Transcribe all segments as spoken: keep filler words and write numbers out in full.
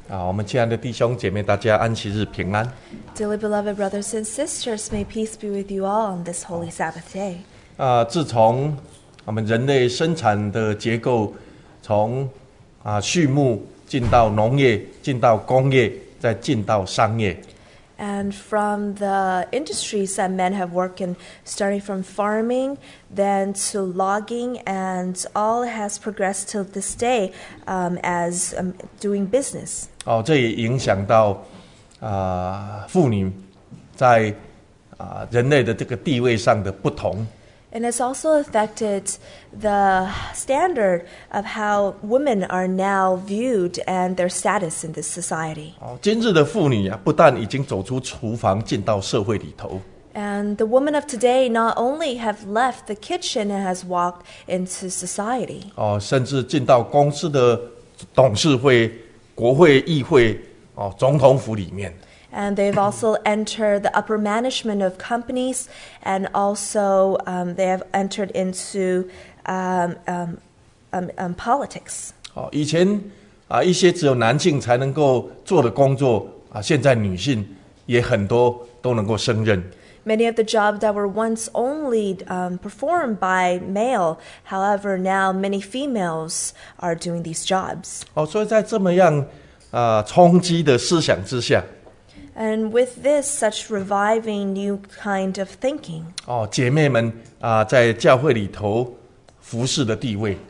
啊，我们亲爱的弟兄姐妹，大家安息日平安。 Dearly beloved brothers and sisters, may peace be with you all on this holy Sabbath day. 啊，自从我们人类生产的结构从啊畜牧进到农业，进到工业，再进到商业。 And from the industries that men have worked in, starting from farming, then to logging, and all has progressed till this day um, as um, doing business. 哦，这也影响到啊妇女在啊人类的这个地位上的不同。 And it's also affected the standard of how women are now viewed and their status in this society. 哦，今日的妇女啊，不但已经走出厨房，进到社会里头。 And the women of today not only have left the kitchen and has walked into society. 哦，甚至进到公司的董事会、国会、议会、哦总统府里面。 And they've also entered the upper management of companies, and also um, they have entered into um, um, um, um, politics. 哦，以前啊，一些只有男性才能够做的工作啊，现在女性也很多都能够胜任。 Many of the jobs that were once only um, performed by male, however, now many females are doing these jobs. 哦，所以在这么样啊冲击的思想之下， And with this, such reviving new kind of thinking, 哦，姐妹们啊，在教会里头服侍的地位，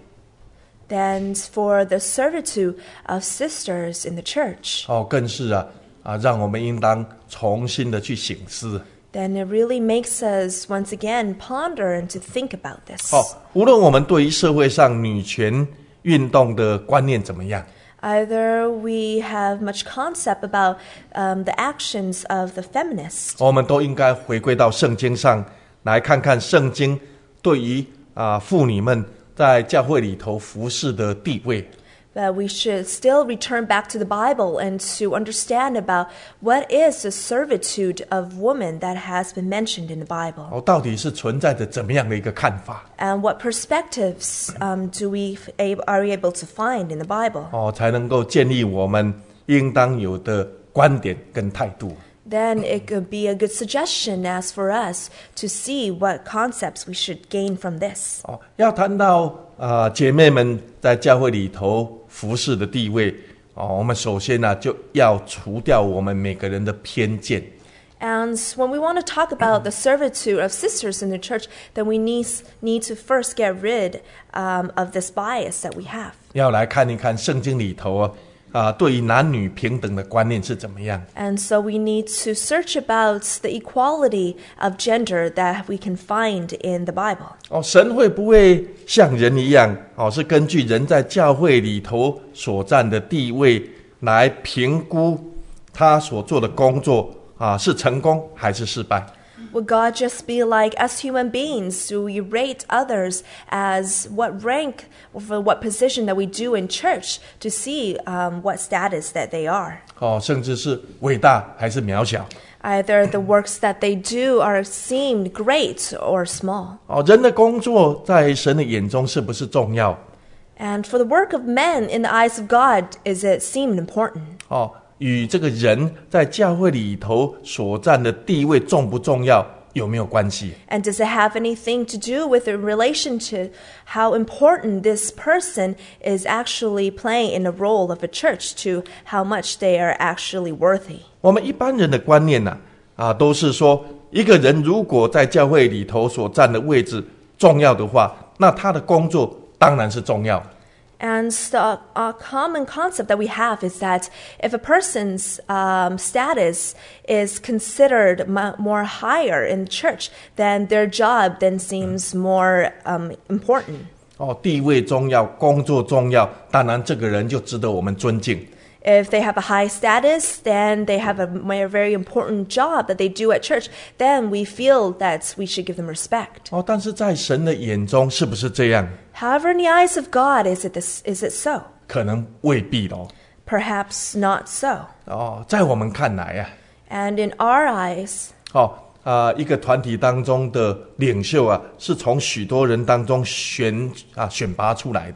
then for the servitude of sisters in the church, 哦，更是啊啊，让我们应当重新的去省思。 then it really makes us once again ponder and to think about this. 哦，无论我们对于社会上女权运动的观念怎么样， Either we have much concept about um, the actions of the feminists, 我们都应该回归到圣经上来看看圣经对于啊妇女们在教会里头服侍的地位。 that we should still return back to the Bible and to understand about what is the servitude of woman that has been mentioned in the Bible. 哦，到底是存在着怎么样的一个看法？ And what perspectives um, do we f- are we able to find in the Bible? 哦，才能够建立我们应当有的观点跟态度。 Then it could be a good suggestion as for us to see what concepts we should gain from this. 哦，要谈到啊、呃、姐妹们在教会里头服侍的地位，哦，我们首先呢、啊、就要除掉我们每个人的偏见。 And when we want to talk about the servitude of sisters in the church, then we need, need to first get rid um, of this bias that we have. 要来看一看圣经里头啊啊对于男女平等的观念是怎么样。 And so we need to search about the equality of gender that we can find in the Bible. 哦，神会不会像人一样？哦，是根据人在教会里头所占的地位来评估他所做的工作啊是成功还是失败？ Would God just be like us human beings? Do we rate others as what rank for what position that we do in church to see um, what status that they are? 哦，甚至是伟大还是渺小？ Either the works that they do are seemed great or small. 哦，人的工作在神的眼中是不是重要？ And for the work of men in the eyes of God, is it seemed important? 哦，与这个人在教会里头所占的地位重不重要有没有关系？ And does it have anything to do with in relation to how important this person is actually playing in the role of a church to how much they are actually worthy? 我们一般人的观念呢、啊，啊，都是说一个人如果在教会里头所占的位置重要的话，那他的工作当然是重要。 And the uh, common concept that we have is that if a person's um, status is considered m- more higher in the church, then their job then seems more um, important. 哦，地位重要，工作重要，当然这个人就值得我们尊敬。 If they have a high status, then they have a very important job that they do at church, then we feel that we should give them respect. 哦，但是在神的眼中是不是这样？ However, in the eyes of God, is it this, is it so? 可能未必咯。 Perhaps not so. 哦，在我们看来啊， And in our eyes, 哦啊、呃，一个团体当中的领袖啊，是从许多人当中选啊选拔出来的。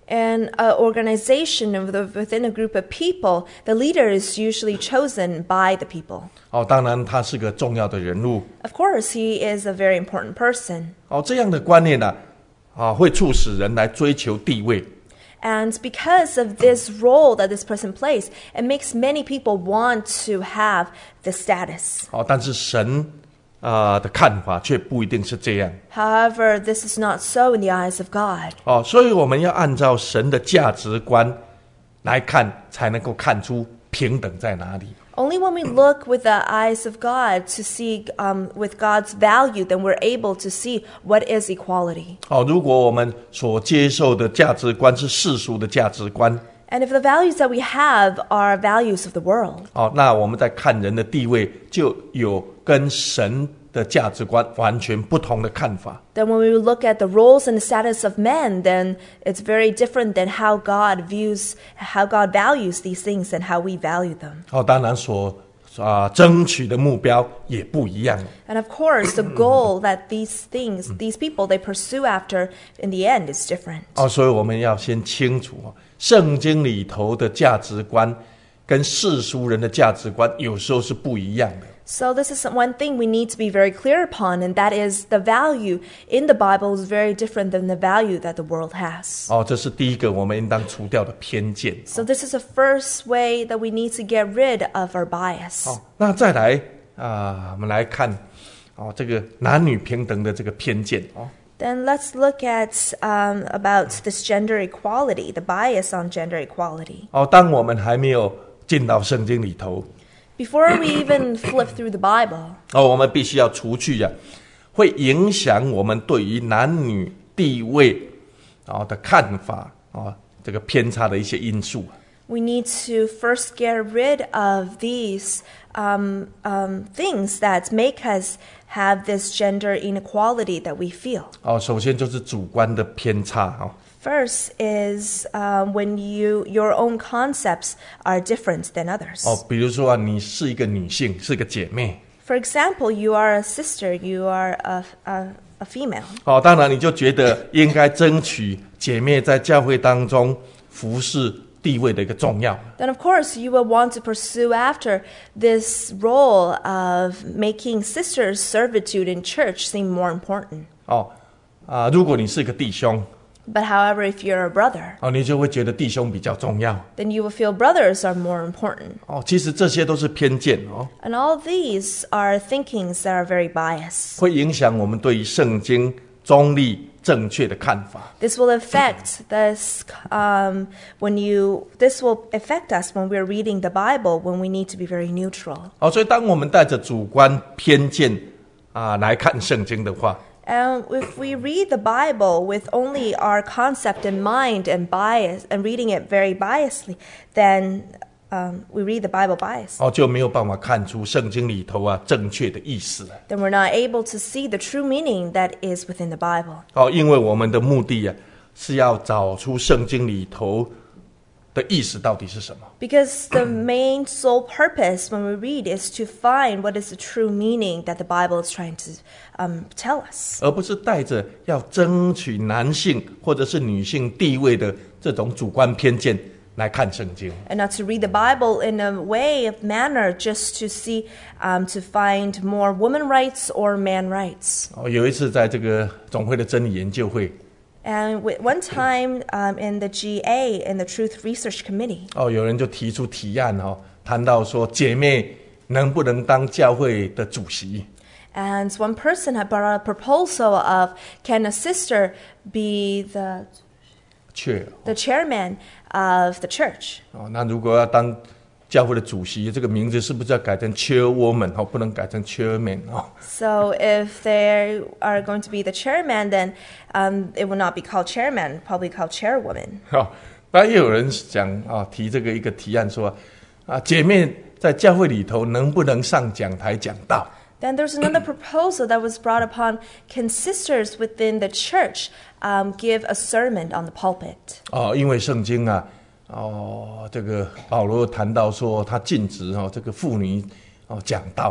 In an organization of the, within a group of people, the leader is usually chosen by the people. 哦，当然他是个重要的人物。 Of course, he is a very important person. 哦，这样的观念呢、啊，啊，会促使人来追求地位。 And because of this role that this person plays, it makes many people want to have the status. 哦，但是神啊、呃、的看法却不一定是这样。 However, this is not so in the eyes of God. 哦，所以我们要按照神的价值观来看，才能够看出平等在哪里。 Only when we look with the eyes of God to see um, with God's value, then we're able to see what is equality. 哦，如果我们所接受的价值观是世俗的价值观， And if the values that we have are values of the world, 哦，那我们在看人的地位就有跟神的价值观完全不同的看法。 then when we look at the roles and the status of men, then it's very different than how God views, how God values these things and how we value them. 哦，当然所啊、争取的目标也不一样。 And of course, the goal that these things, these people, they pursue after in the end is different. 哦，所以我们要先清楚哦，圣经里头的价值观跟世俗人的价值观有时候是不一样的。 So this is one thing we need to be very clear upon, and that is the value in the Bible is very different than the value that the world has. 哦，这是第一个我们应当除掉的偏见。 So this is the first way that we need to get rid of our bias. 哦，那再来啊、我们来看哦，这个男女平等的这个偏见哦。 Then let's look at um, about this gender equality, the bias on gender equality. 哦，当我们还没有进到圣经里头， Before we even flip through the Bible, 哦，我们必须要除去呀、会影响我们对于男女地位啊、的看法啊、这个偏差的一些因素。 we need to first get rid of these um, um, things that make us have this gender inequality that we feel. 哦，首先就是主观的偏差哦。 First is um, when you your own concepts are different than others. 哦，比如说啊，你是一个女性，是个姐妹， For example, you are a sister, you are a, a, a female. 哦，当然你就觉得应该争取姐妹在教会当中服侍地位的一个重要。 Then of course you will want to pursue after this role of making sisters' servitude in church seem more important. 哦，啊，如果你是一个弟兄， But however, if you're a brother, 哦，你就会觉得弟兄比较重要。 then you will feel brothers are more important. 哦，其实这些都是偏见哦， And all these are thinkings that are very biased. 会影响我们对于圣经中立正确的看法。 This will affect this um, when you. This will affect us when we're reading the Bible when we need to be very neutral. 哦，所以当我们带着主观偏见啊来看圣经的话， And if we read the Bible with only our concept in mind and bias and reading it very biasedly, then um, we read the Bible biased. 哦，就没有办法看出圣经里头啊正确的意思了。 Then we're not able to see the true meaning that is within the Bible. 哦，因为我们的目的啊是要找出圣经里头的意思到底是什么。 Because the main sole purpose when we read is to find what is the true meaning that the Bible is trying to um, tell us. 而不是带着要争取男性或者是女性地位的这种主观偏见来看圣经。 And not to read the Bible in a way of manner just to see, um, to find more women rights or man rights. 哦，有一次在这个总会的真理研究会， And with- one time um, in the G A, in the Truth Research Committee, 哦，有人就提出提案哦，谈到说姐妹能不能当教会的主席？ and one person had brought out a proposal of, can a sister be the 确 the chairman of the church? 哦，那如果要当教会的主席，这个名字是不是要改成 chairwoman 哦，不能改成 chairman 哦？ So if they are going to be the chairman, then um, it will not be called chairman, probably called chairwoman. 哦，当然也有人讲啊、提这个一个提案说啊，姐妹在教会里头能不能上讲台讲道？ Then there's another proposal that was brought upon, can sisters within the church um, give a sermon on the pulpit? 哦，因为圣经啊，哦，这个保罗谈到说他禁止哦这个妇女哦讲道。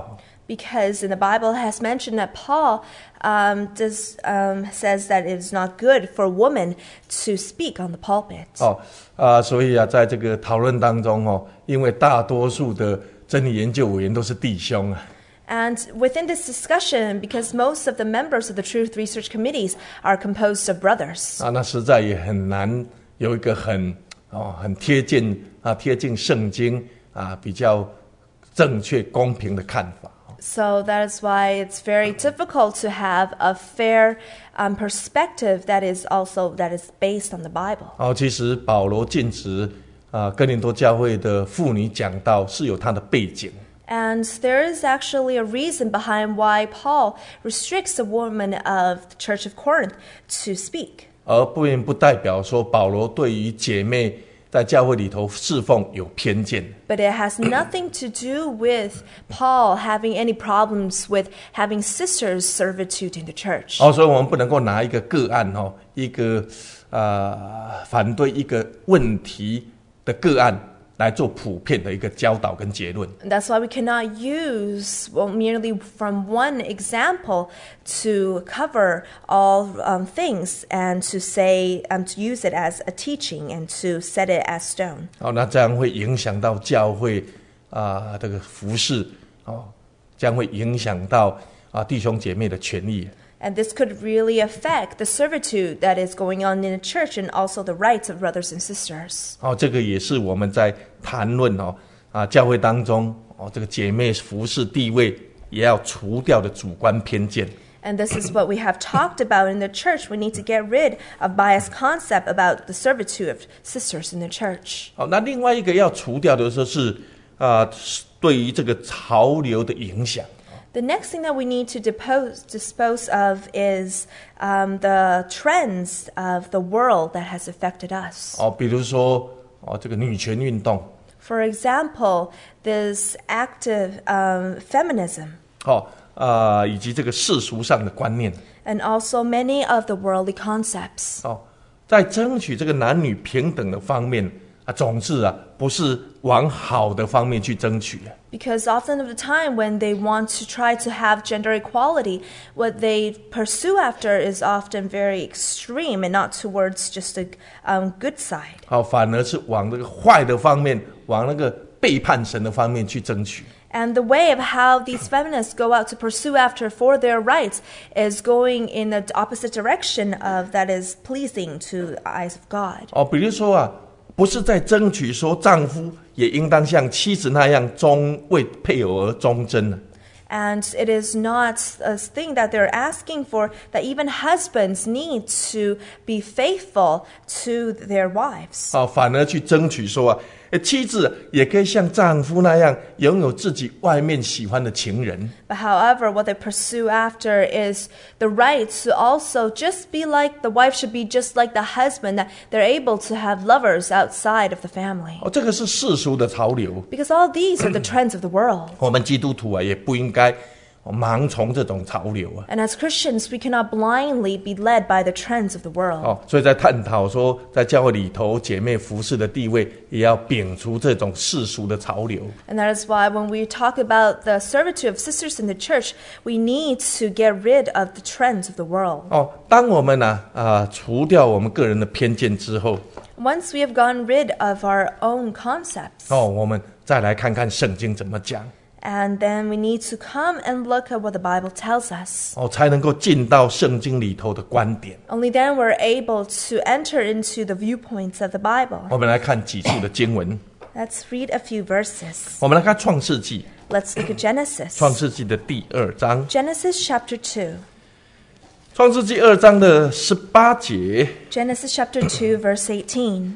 Because in the Bible it has mentioned that Paul um, does, um, says that it is not good for a woman to speak on the pulpit. 哦啊、所以啊，在这个讨论当中哦，因为大多数的真理研究委员都是弟兄啊。 And within this discussion, because most of the members of the Truth Research Committees are composed of brothers, 啊，那实在也很难有一个很哦很贴近啊贴近圣经啊比较正确公平的看法。 so that is why it's very difficult to have a fair um, perspective that is also that is based on the Bible. 哦，其实保罗禁止啊哥林多教会的妇女讲道是有它的背景。 And there is actually a reason behind why Paul restricts the women of the Church of Corinth to speak. 而并不代表说保罗对于姐妹在教会里头侍奉有偏见。 But it has nothing to do with Paul having any problems with having sisters' servitude in the church. 哦，所以我们不能够拿一个个案哦，一个呃反对一个问题的个案来做普遍的一个教导跟结论。 And that's why we cannot use well, merely from one example to cover all um, things and to say um, to use it as a teaching and to set it as stone. 哦，那这样会影响到教会啊、这个服事哦，将会影响到啊弟兄姐妹的权益。 And this could really affect the servitude that is going on in the church and also the rights of brothers and sisters. 哦，这个也是我们在谈论哦啊教会当中哦这个姐妹服事地位也要除掉的主观偏见。 And this is what we have talked about in the church. We need to get rid of biased concept about the servitude of sisters in the church. 好，那另外一个要除掉的就是啊、对于这个潮流的影响。 The next thing that we need to depose, dispose of is um, the trends of the world that has affected us. 哦，比如说哦这个女权运动。 For example, this active um, feminism 哦啊、以及这个世俗上的观念。 and also many of the worldly concepts. 哦，在争取这个男女平等的方面啊，总是啊不是往好的方面去争取。 Because often of the time when they want to try to have gender equality, what they pursue after is often very extreme and not towards just a um, good side. 好、反而是往这个坏的方面，往那个背叛神的方面去争取。 And the way of how these feminists go out to pursue after for their rights is going in the opposite direction of that is pleasing to the eyes of God. 哦，比如说啊，不是在争取说丈夫也应当像妻子那样忠为配偶而忠贞呢。 And it is not a thing that they're asking for, that even husbands need to be faithful to their wives. 哦，反而去争取说啊，诶妻子也可以像丈夫那样拥有自己外面喜欢的情人。 But however, what they pursue after is the right to also just be like, the wife should be just like the husband, that they're able to have lovers outside of the family. 哦，这个是世俗的潮流。 Because all these are the trends of the world. 我们基督徒啊，也不应该盲从这种潮流啊。 And as Christians, we cannot blindly be led by the trends of the world. 哦，所以在探讨说，在教会里头姐妹服侍的地位，也要摒除这种世俗的潮流。 And that is why when we talk about the servitude of sisters in the church, we need to get rid of the trends of the world. 哦，当我们呢啊、除掉我们个人的偏见之后， Once we have gotten rid of our own concepts, 哦，我们再来看看圣经怎么讲， and then we need to come and look at what the Bible tells us. 哦，才能够进到圣经里头的观点。 Only then we're able to enter into the viewpoints of the Bible. 我们来看几处的经文， Let's read a few verses. 我们来看创世纪， Let's look at Genesis. 创世纪的第二章， Genesis chapter two. 创世纪二章的十八节， Genesis chapter two, verse eighteen.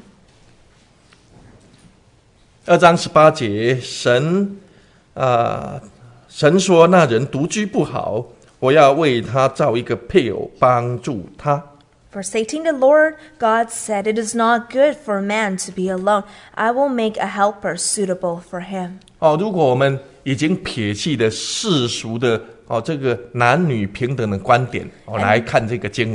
二章十八节，神啊、神说那人独居不好，我要为他造一个配偶帮助他。 Verse eighteen, the Lord God said, "It is not good for a man to be alone. I will make a helper suitable for him." 哦，如果我们已经撇弃了世俗的哦这个男女平等的观点，哦来看这个经文啊。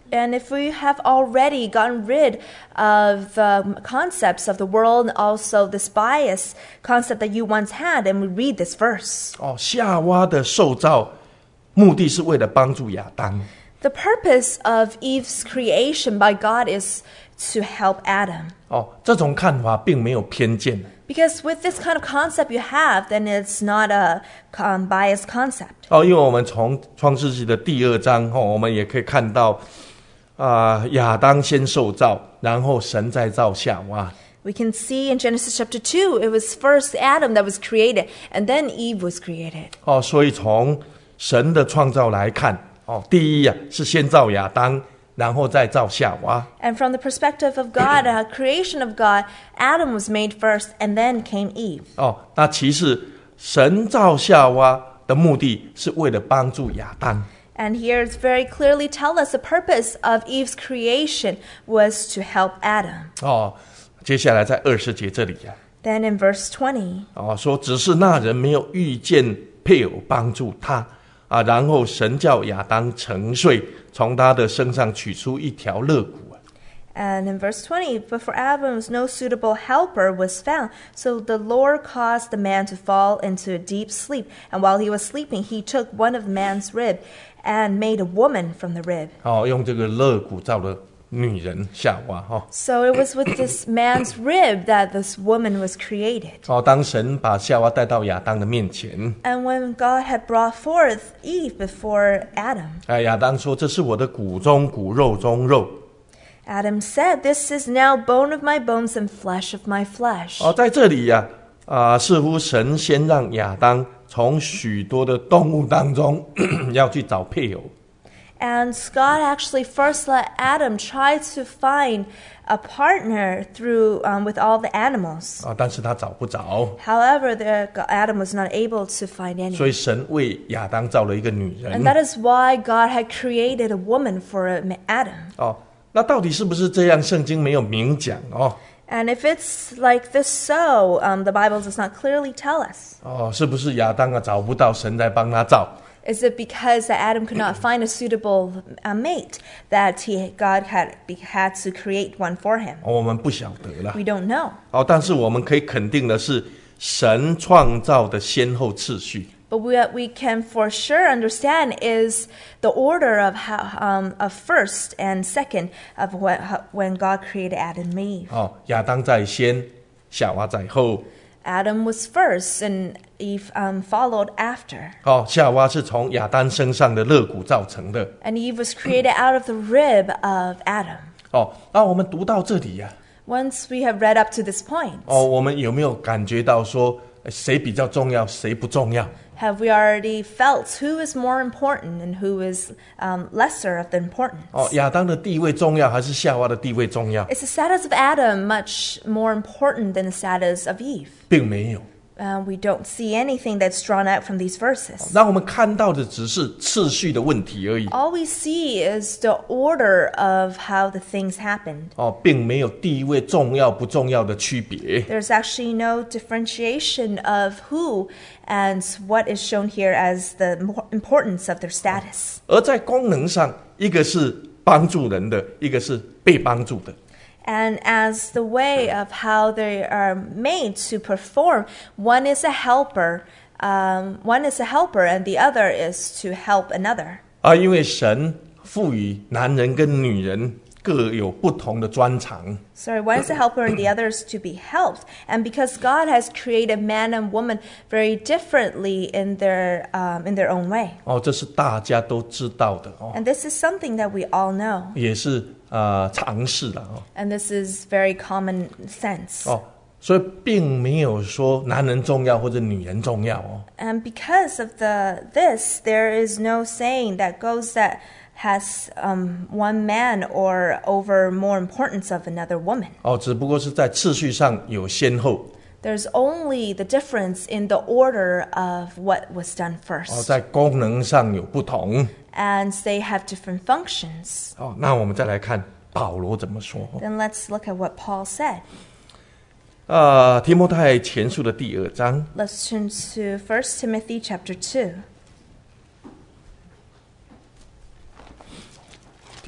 And if we have already gotten rid of the concepts of the world, and also this bias concept that you once had, and we read this verse. 哦，夏娃的受造目的是为了帮助亚当。 The purpose of Eve's creation by God is to help Adam. 哦，这种看法并没有偏见。 Because with this kind of concept you have, then it's not a um, biased concept. 哦，因为我们从创世纪的第二章哦，我们也可以看到啊、呃，亚当先受造，然后神再造夏娃。 We can see in Genesis chapter two, it was first Adam that was created, and then Eve was created. 哦，所以从神的创造来看，哦，第一呀、啊、是先造亚当，然后再造夏娃。 And from the perspective of God, uh, creation of God, Adam was made first, and then came Eve. 哦，那其次神造夏娃的目的是为了帮助亚当。 And here it's very clearly tell us the purpose of Eve's creation was to help Adam. 哦，接下来在二十节这里呀、啊， Then in verse twenty, 哦，说只是那人没有遇见配偶帮助他啊，然后神叫亚当沉睡，从他的身上取出一条肋骨。 and in verse twenty, but for Adam no suitable helper was found, so the Lord caused the man to fall into a deep sleep. And while he was sleeping, he took one of the man's rib and made a woman from the rib. 哦，用这个肋骨造了女人夏娃哈。 So it was with this man's rib that this woman was created. 哦，当神把夏娃带到亚当的面前， And when God had brought forth Eve before Adam, 哎，亚当说：“这是我的骨中骨，肉中肉。” Adam said, "This is now bone of my bones and flesh of my flesh." 哦，在这里呀、啊，啊、似乎神先让亚当从许多的动物当中要去找配偶。 And God actually first let Adam try to find a partner through um, with all the animals. 啊，但是他找不着， However, the, Adam was not able to find 所 any. 以神为亚当造了一个女 And 人。 that is why God had created a woman for Adam. 哦，那到底是不是这样？圣经没有明讲哦。 And if it's like this so, um, the Bible does not clearly tell us. 哦，是不是亚当啊找不到，神在帮他造？ Is it because that Adam could not find a suitable uh, mate that he, God had, had to create one for him? 哦，我们不晓得啦。 We don't know. 哦，但是我们可以肯定的是，神创造的先后次序。 But what we can for sure understand is the order of how um, of first and second of what, how, when God created Adam and Eve. 哦，亚当在先，夏娃在后。 Adam was first and Eve um, followed after. 哦，夏娃是从亚当身上的肋骨造成的。 And Eve was created out of the rib of Adam. 哦，那我们读到这里呀、 Once we have read up to this point, 哦，我们有没有感觉到说谁比较重要，谁不重要？ have we already felt who is more important and who is um, lesser of the importance? 哦，亚当的地位重要还是夏娃的地位重要？ Is the status of Adam much more important than the status of Eve? 并没有。 Uh, we don't see anything that's drawn out from these verses. 那我们看到的只是次序的问题而已。 All we see is the order of how the things happened. 哦，并没有地位重要不重要的区别。 There's actually no differentiation of who and what is shown here as the mo- importance of their status. 而在功能上，一个是帮助人的，一个是被帮助的。 And as the way of how they are made to perform, one is a helper, um, one is a helper, and the other is to help another. 啊，因为神赋予男人跟女人各有不同的专长。 Sorry, one is a helper and the other is to be helped. And because God has created man and woman very differently in their um, in their own way. 哦，这是大家都知道的哦， And this is something that we all know. 也是呃常识了哦。 And this is very common sense. 哦，所以并没有说男人重要或者女人重要哦。 And because of the this, there is no saying that goes that has um, one man or over more importance of another woman. 哦，只不过是在次序上有先后。 There's only the difference in the order of what was done 哦， first. 在功能上有不同。 And they have different functions. 哦，那我们再来看保罗怎么说。 Then let's look at what Paul said. 呃，提摩太前书的第二章， Let's turn to First Timothy chapter two. 提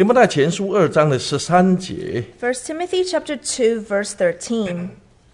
提摩太前书二章的十三节， First Timothy chapter two, verse thirteen.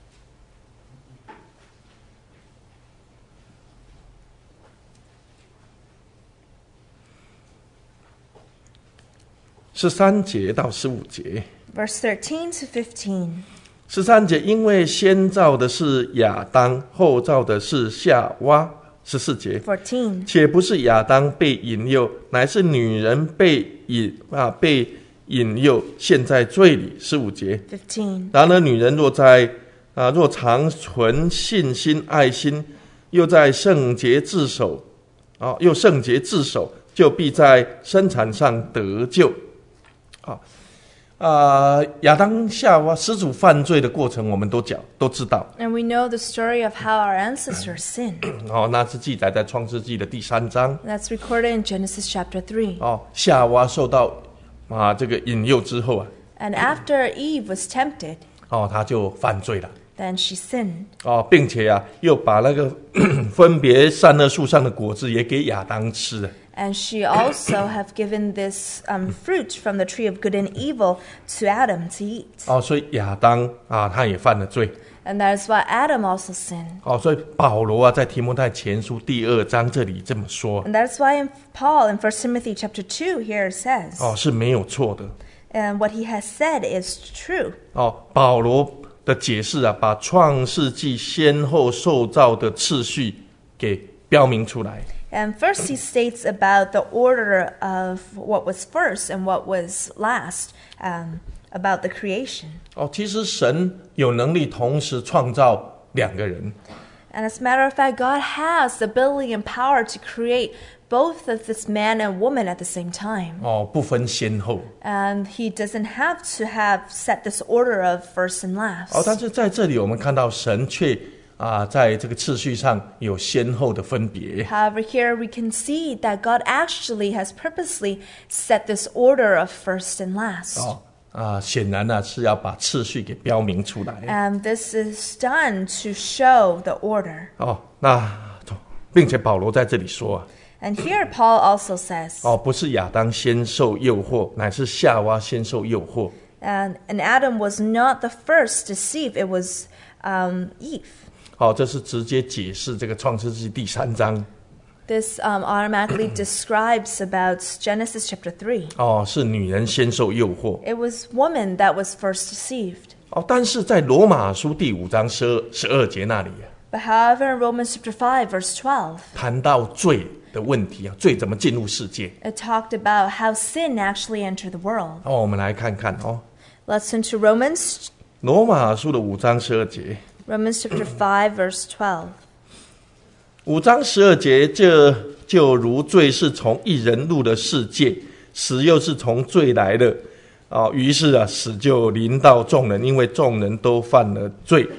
十三节到十五节。 Verse thirteen to fifteen. 十三节，因为先造的是亚当，后造的是夏娃。十四节， fourteen. 且不是亚当被引诱，乃是女人被引啊被引诱，陷在罪里。十五节， fifteen. 然而女人若在啊若常存信心、爱心，又在圣洁自守，啊又圣洁自守，就必在生产上得救。啊。啊，亚当夏娃始祖犯罪的过程，我们都讲都知道。 And we know the story of how our ancestors sinned. 哦，那是记载在创世纪的第三章。 That's recorded in Genesis chapter three. 哦，夏娃受到啊这个引诱之后啊， And after Eve was tempted, 哦，他就犯罪了。 then she sinned. 哦，并且啊，又把那个分别善恶树上的果子也给亚当吃了。 And she also have given this um, fruit from the tree of good and evil to Adam to eat. 哦，所以亚当啊，他也犯了罪。 And that is why Adam also sinned. 哦，所以保罗啊，在提摩太前书第二章这里这么说。 And that's why in Paul in First Timothy chapter two here says, 哦，是没有错的。 and what he has said is true. 哦，保罗的解释啊，把创世纪先后受造的次序给标明出来。 And first he states about the order of what was first and what was last, um, about the creation. 哦，其实神有能力同时创造两个人。 And as a matter of fact, God has the ability and power to create both of this man and woman at the same time. 哦，不分先后。 And he doesn't have to have set this order of first and last. 哦，但是在这里我们看到神却啊，在这个次序上有先后的分别。 However, here we can see that God actually has purposely set this order of first and last. 哦，啊，显然呢是要把次序给标明出来。 And this is done to show the order. 哦，那并且保罗在这里说啊， And here Paul also says, 哦，不是亚当先受诱惑，乃是夏娃先受诱惑。 and, and Adam was not the first deceived, it was um, Eve. 好、哦，这是直接解释这个创世纪第三章。 This um, automatically describes about Genesis chapter three. 哦，是女人先受诱惑。 It was woman that was first deceived. 哦，但是在罗马书第五章十二十二节那里啊， But however, in Romans chapter five, verse twelve, 谈到罪的问题啊，罪怎么进入世界？ it talked about how sin actually entered the world. 哦，我们来看看哦， Let's turn to Romans, 罗马书的五章十二节。 Romans chapter five, verse twelve. 五章十二节，这就如罪是从一人入了世界，死又是从罪来的，啊，于是啊，死就临到众人，因为众人都犯了罪。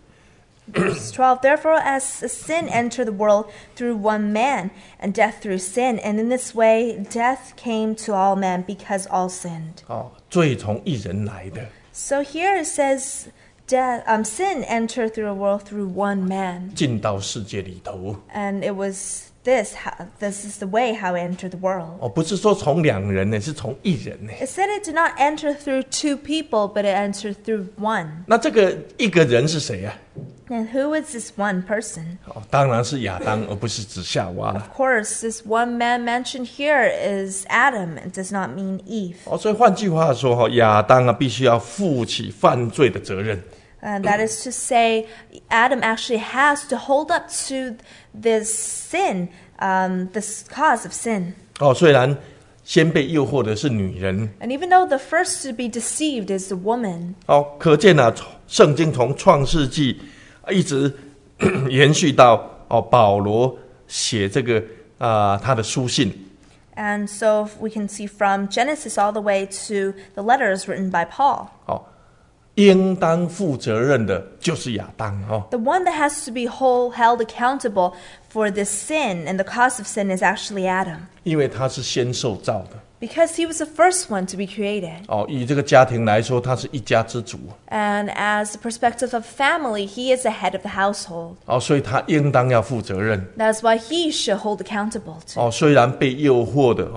Verse twelve, therefore as sin entered the world through one man, and death through sin, and in this way death came to all men because all sinned. 哦，罪从一人来的。 So here it says, death, um, sin entered through the world through one man. 进到世界里头。 And it was this, how, this is the way how it entered the world. 哦，不是说从两人呢，是从一人呢。 It said it did not enter through two people, but it entered through one. 那这个一个人是谁啊？ And who is this one person? 哦，当然是亚当，而不是指夏娃了。 Of course, this one man mentioned here is Adam. It does not mean Eve. 哦，所以换句话说，哈，亚当啊，必须要负起犯罪的责任。 And that is to say, Adam actually has to hold up to this sin, um, this cause of sin. 哦，虽然先被诱惑的是女人， And even though the first to be deceived is the woman, 哦，可见啊，圣经从创世纪一直延续到哦保罗写这个啊、呃、他的书信。 and so we can see from Genesis all the way to the letters written by Paul. 哦，应当负责任的就是亚当哦。 The one that has to be whole, held accountable for this sin and the cause of sin is actually Adam. 因为他是先受造的。 Because he was the first one to be created. 哦，以这个家庭来说，他是一家之主。 And as the perspective of family, he is the head of the household. 哦，所以他应当要负责任。 That's why he should hold accountable to. 哦，虽然被诱惑的哦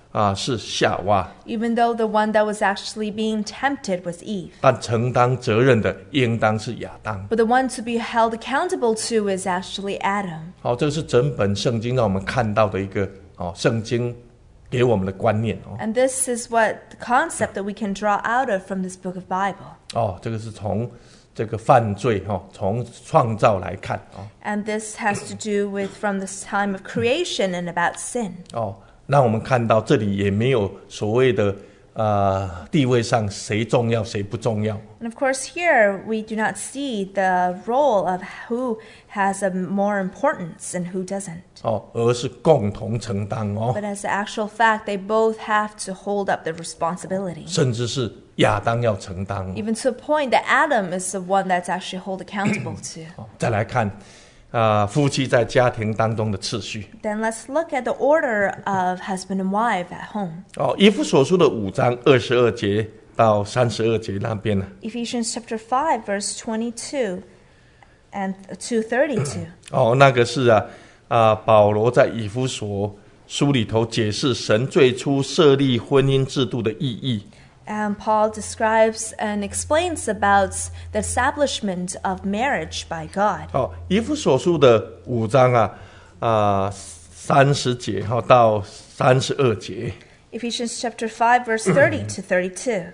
啊是夏娃， even though the one that was actually being tempted was Eve. 但承担责任的应当是亚当。 But the one to be held accountable to is actually Adam. 好，这是整本圣经让我们看到的一个哦，圣经给我们的观念哦。 And this is what the concept that we can draw out of from this book of Bible. 哦，这个是从这个犯罪哈、哦，从创造来看哦。 And this has to do with from this time of creation and about sin. 哦，让我们看到这里也没有所谓的呃地位上谁重要谁不重要。 And of course, here we do not see the role of who has a more importance and who doesn't. 哦，而是共同承担哦， But as an actual fact, they both have to hold up the responsibility. 甚至是亚当要承担。 Even to a point that Adam is the one that's actually held accountable to. 哦，再来看啊、呃，夫妻在家庭当中的次序。 Then let's look at the order of husband and wife at home. 哦，以弗所书的五章二十二节到三十二节那边呢。 Ephesians chapter five, verse twenty-two and to thirty-two. 哦，那个是啊啊，保罗在以弗所书里头解释神最初设立婚姻制度的意义。 And Paul describes and explains about the establishment of marriage by God. 哦，以弗所书的五章啊啊三十节哈、哦、到三十二节。 Ephesians chapter five, verse thirty to thirty-two.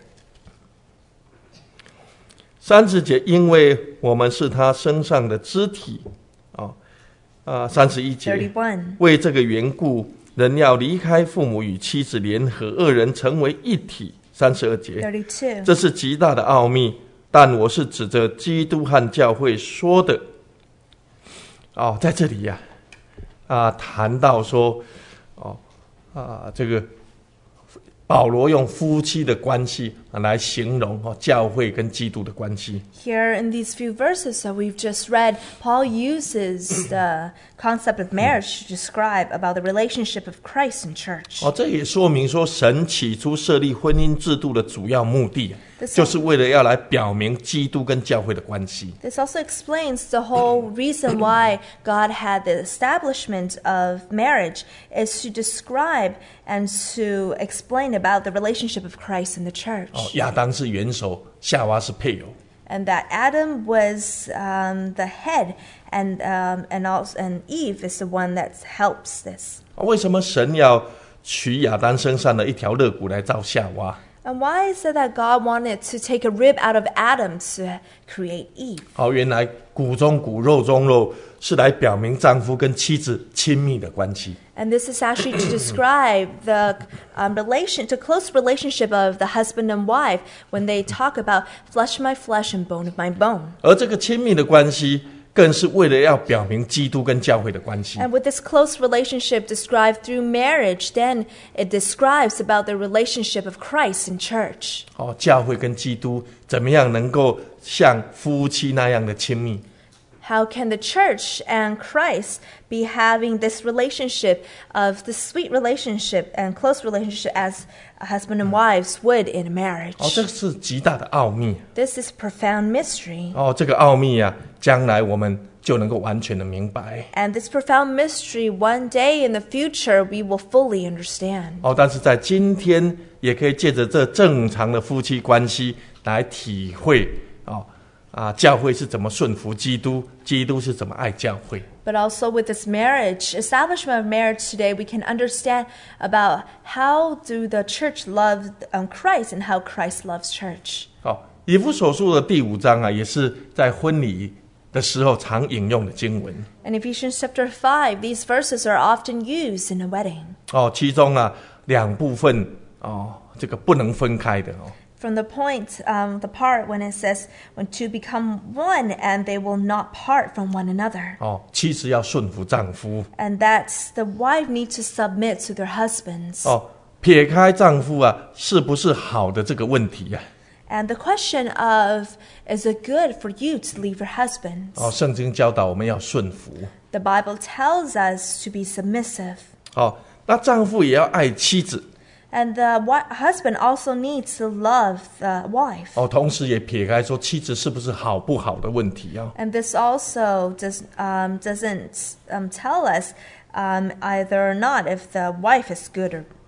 三十节，因为我们是他身上的肢体。哦啊，三十一节， thirty-one. 为这个缘故，人要离开父母，与妻子联合，二人成为一体。三十二节， thirty-two. 这是极大的奥秘，但我是指着基督和教会说的。哦，在这里呀、啊，啊，谈到说，哦，啊，这个保罗用夫妻的关系来形容哦教会跟基督的关系。 Here in these few verses that we've just read, Paul uses the concept of marriage to describe about the relationship of Christ and church. 哦，这也说明说，神起初设立婚姻制度的主要目的， This 就是为了要来表明基督跟教会的关系。 This also explains the whole reason why God had the establishment of marriage is to describe and to explain about the relationship of Christ and the church. 哦，亚当是元首，夏娃是配偶。 And that Adam was um, the head, and um, and also and Eve is the one that helps this. 为什么神要取亚当身上的一条肋骨来造夏娃？ And why is it that God wanted to take a rib out of Adam to create Eve? 哦，原来骨中骨、肉中肉是来表明丈夫跟妻子亲密的关系。 And this is actually to describe the um, relation, to close relationship of the husband and wife when they talk about flesh of my flesh and bone of my bone. 而这个亲密的关系，更是为了要表明基督跟教会的关系。 And with this close relationship described through marriage, then it describes about the relationship of Christ and church. 哦，教会跟基督怎么样能够像夫妻那样的亲密？ How can the church and Christ be having this relationship of the sweet relationship and close relationship as a husband and wives would in a marriage? 哦，这是极大的奥秘。 This is profound mystery. 哦，这个奥秘啊，将来我们就能够完全的明白。 And this profound mystery, one day in the future, we will fully understand. 哦，但是在今天，也可以借着这正常的夫妻关系来体会哦。 啊，教会是怎么顺服基督，基督是怎么爱教会。 But also with this marriage, establishment of marriage today, we can understand about how do the church love um, Christ and how Christ loves church. 好，以弗所书的第五章啊，也是在婚礼的时候常引用的经文。 In Ephesians chapter five, these verses are often used in a wedding. 哦，其中啊两部分哦，这个不能分开的哦。 From the point, um, the part when it says, when two become one and they will not part from one another. 哦，妻子要顺服丈夫。 And that's the wife needs to submit to their husbands. 哦，撇开丈夫啊，是不是好的这个问题啊？ And the question of, is it good for you to leave your husbands? 哦，圣经教导我们要顺服。 The Bible tells us to be submissive. 哦，那丈夫也要爱妻子。 And the wi- husband also needs to love the wife. 哦，同时也撇开说妻子是不是好不好的问题啊。 And this also does, um, doesn't um, tell us um, either or not if the wife is good or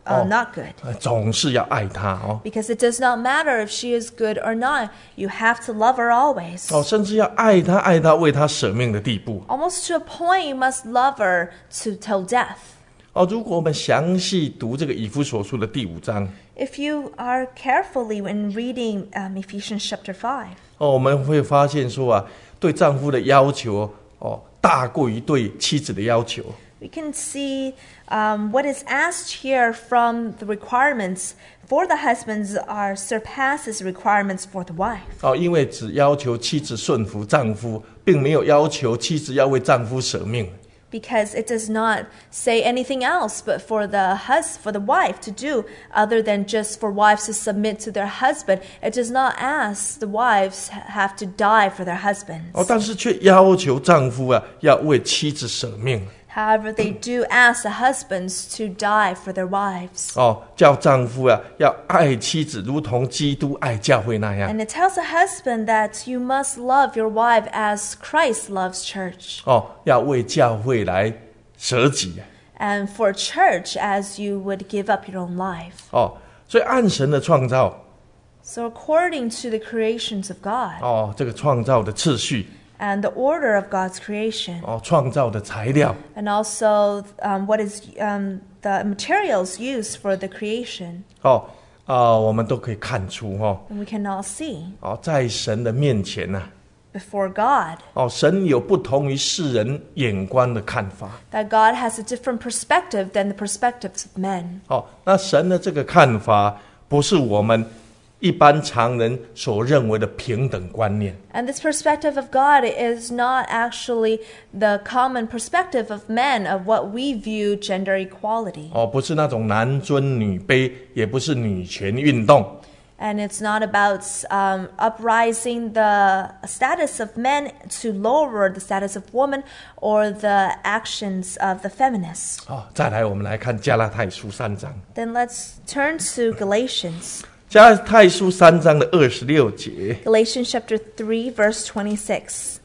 uh, 哦 not good. 呃总是要爱她哦 Because it does not matter if she is good or not. You have to love her always. 哦，甚至要爱她，爱她为她舍命的地步 Almost to a point, you must love her to till death. 哦。如果我们详细读这个以弗所书的第五章 If you are carefully when reading um, Ephesians chapter five, 哦，我们会发现说啊，对丈夫的要求哦，大过于对妻子的要求。 we can see um, what is asked here from the requirements for the husbands are surpasses requirements for the wife. 哦，因为只要求妻子顺服丈夫，并没有要求妻子要为丈夫舍命。 Because it does not say anything else but for the hus- for the wife to do other than just for wives to submit to their husband. It does not ask the wives ha- have to die for their husbands. 哦，但是却要求丈夫啊，要为妻子舍命。 However, they do ask the husbands to die for their wives. 哦，叫丈夫啊，要爱妻子，如同基督爱教会那样。 And it tells the husband that you must love your wife as Christ loves church. 哦，要为教会来舍己。 And for church as you would give up your own life. 哦，所以按神的创造， So according to the creations of God 哦，这个创造的次序， and the order of God's creation, 哦，创造的材料， and also um, what is um, the materials used for the creation, 哦，啊、我们都可以看出哦， and we can all see 哦，在神的面前呢、 before God 哦，神有不同于世人眼光的看法。 that God has a different perspective than the perspectives of men. 哦，那神的这个看法，不是我们一般常人所认为的平等观念。 And this perspective of God is not actually the common perspective of men of what we view gender equality. 哦，不是那种男尊女卑，也不是女权运动。 And it's not about um, uprising the status of men to lower the status of women or the actions of the feminists. 哦，再来，我们来看加拉太书三章。 Then let's turn to Galatians. 加拉太书三章的二十六节， Galatians chapter three, verse twenty-six.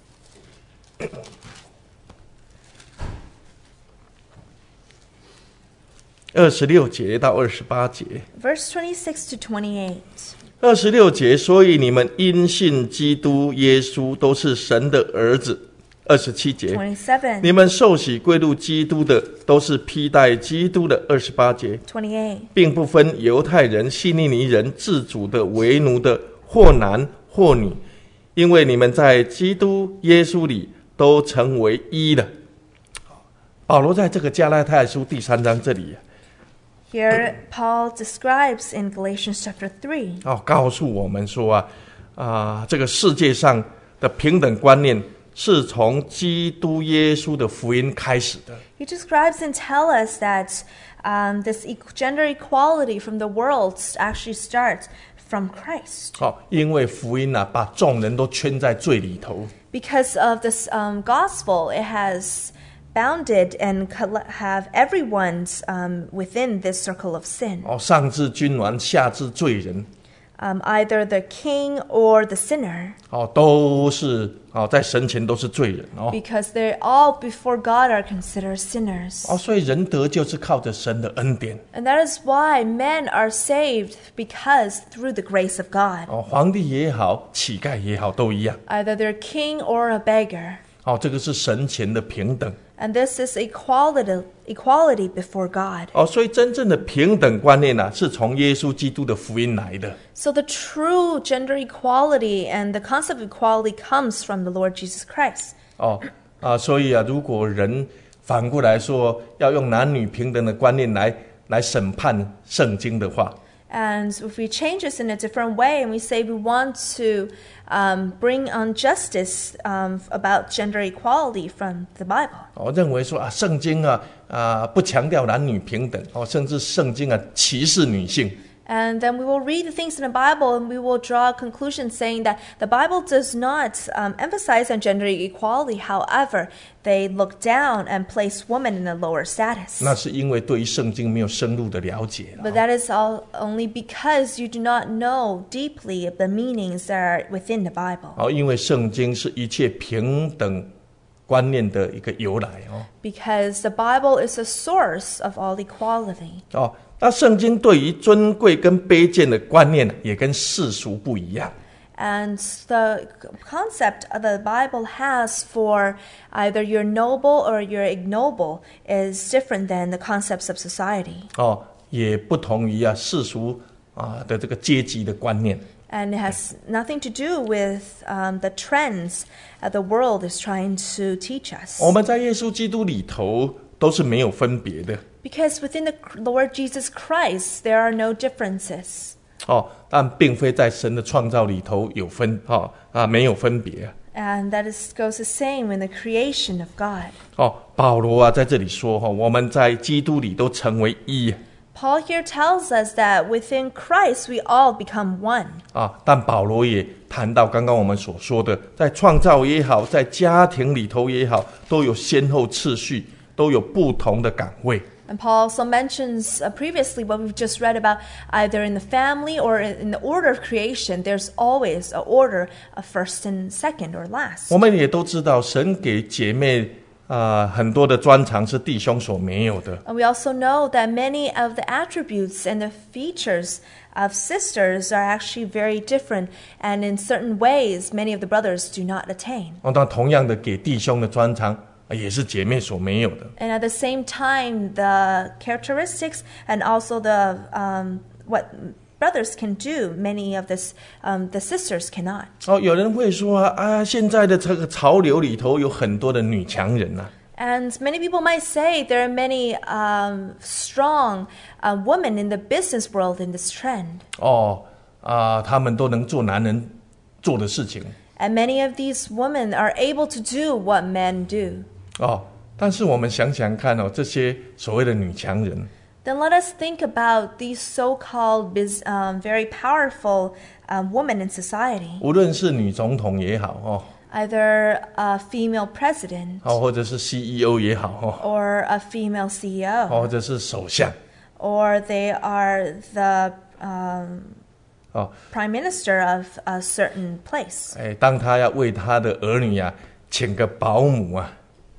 二十六节到二十八节。 Verse twenty-six to twenty-eight. 二十六节，所以你们因信基督耶稣都是神的儿子。二十七节， twenty-seven. 你们受洗归入基督的，都是披戴基督的。二十八节， twenty-eight. 并不分犹太人、希利尼人、自主的、为奴的，或男或女，因为你们在基督耶稣里都成为一了。保罗在这个加拉太书第三章这里 Here, Paul describes in Galatians chapter three 哦，告诉我们说啊啊，这个世界上的平等观念是从基督耶稣的福音开始的。 He describes and tells us that um, this e- gender equality from the world actually starts from Christ. 哦，因为福音啊，把众人都圈在罪里头。 Because of this um, gospel, it has bounded and coll- have everyone's um, within this circle of sin. 哦，上至君王，下至罪人， Um, either the king or the sinner, 哦，都是哦，在神前都是罪人哦。 because they all before God are considered sinners. 哦，所以人得救是靠着神的恩典。 And that is why men are saved, because through the grace of God. 哦，皇帝也好，乞丐也好，都一样。 Either they're king or a beggar. 哦，这个是神前的平等。 And this is equality, equality before God. 哦，所以真正的平等观念呢、啊，是从耶稣基督的福音来的。 So the true gender equality and the concept of equality comes from the Lord Jesus Christ. 哦啊，所以啊，如果人反过来说要用男女平等的观念来来审判圣经的话， And if we change this in a different way and we say we want to um, bring on justice um, about gender equality from the Bible, 我、哦、认为说啊，圣经啊啊不强调男女平等，哦，甚至圣经啊歧视女性。 and then we will read the things in the Bible and we will draw a conclusion saying that the Bible does not um, emphasize on gender equality. However, they look down and place women in a lower status. 那是因为对于圣经没有深入的了解了。 But that is all only because you do not know deeply the meanings that are within the Bible. 哦，因为圣经是一切平等观念的一个由来哦。 Because the Bible is a source of all equality. 哦， 那圣经对于尊贵跟卑贱的观念也跟世俗不一样。 And the concept the Bible has for either you're noble or you're ignoble is different than the concepts of society. 哦，也不同于啊世俗啊的这个阶级的观念。 And it has nothing to do with um, the trends that the world is trying to teach us. 我们在耶稣基督里头都是没有分别的。 Because within the Lord Jesus Christ, there are no differences. 哦，但并非在神的创造里头有分，哦啊，没有分别。 And that is, goes the same in the creation of God. 哦，保罗啊在这里说哈、哦，我们在基督里都成为一。 Paul here tells us that within Christ we all become one. 啊，但保罗也谈到刚刚我们所说的，在创造也好，在家庭里头也好，都有先后次序，都有不同的岗位。 And Paul also mentions uh, previously what we've just read about, either in the family or in the order of creation, there's always an order of first and second or last. 我们也都知道，神给姐妹啊、呃、很多的专长是弟兄所没有的。 And we also know that many of the attributes and the features of sisters are actually very different, and in certain ways, many of the brothers do not attain. 哦，那同样的给弟兄的专长。也是姐妹所没有的。 And at the same time, the characteristics and also the um, what brothers can do, many of this um, the sisters cannot. 哦，有人会说啊，啊，现在的这个潮流里头有很多的女强人呐、啊。 And many people might say there are many um, strong uh, women in the business world in this trend. 哦，啊，她们都能做男人做的事情。 And many of these women are able to do what men do. 哦，但是我们想想看哦，这些所谓的女强人 Then let us think about these so-called biz, um, very powerful um, women in society. 无论是女总统也好哦， Either a female president 哦，或者是 C E O 也好哦， or a female C E O, 或者是首相 or they are the um, 哦， prime minister of a certain place. 哎，当他要为他的儿女啊请个保姆啊。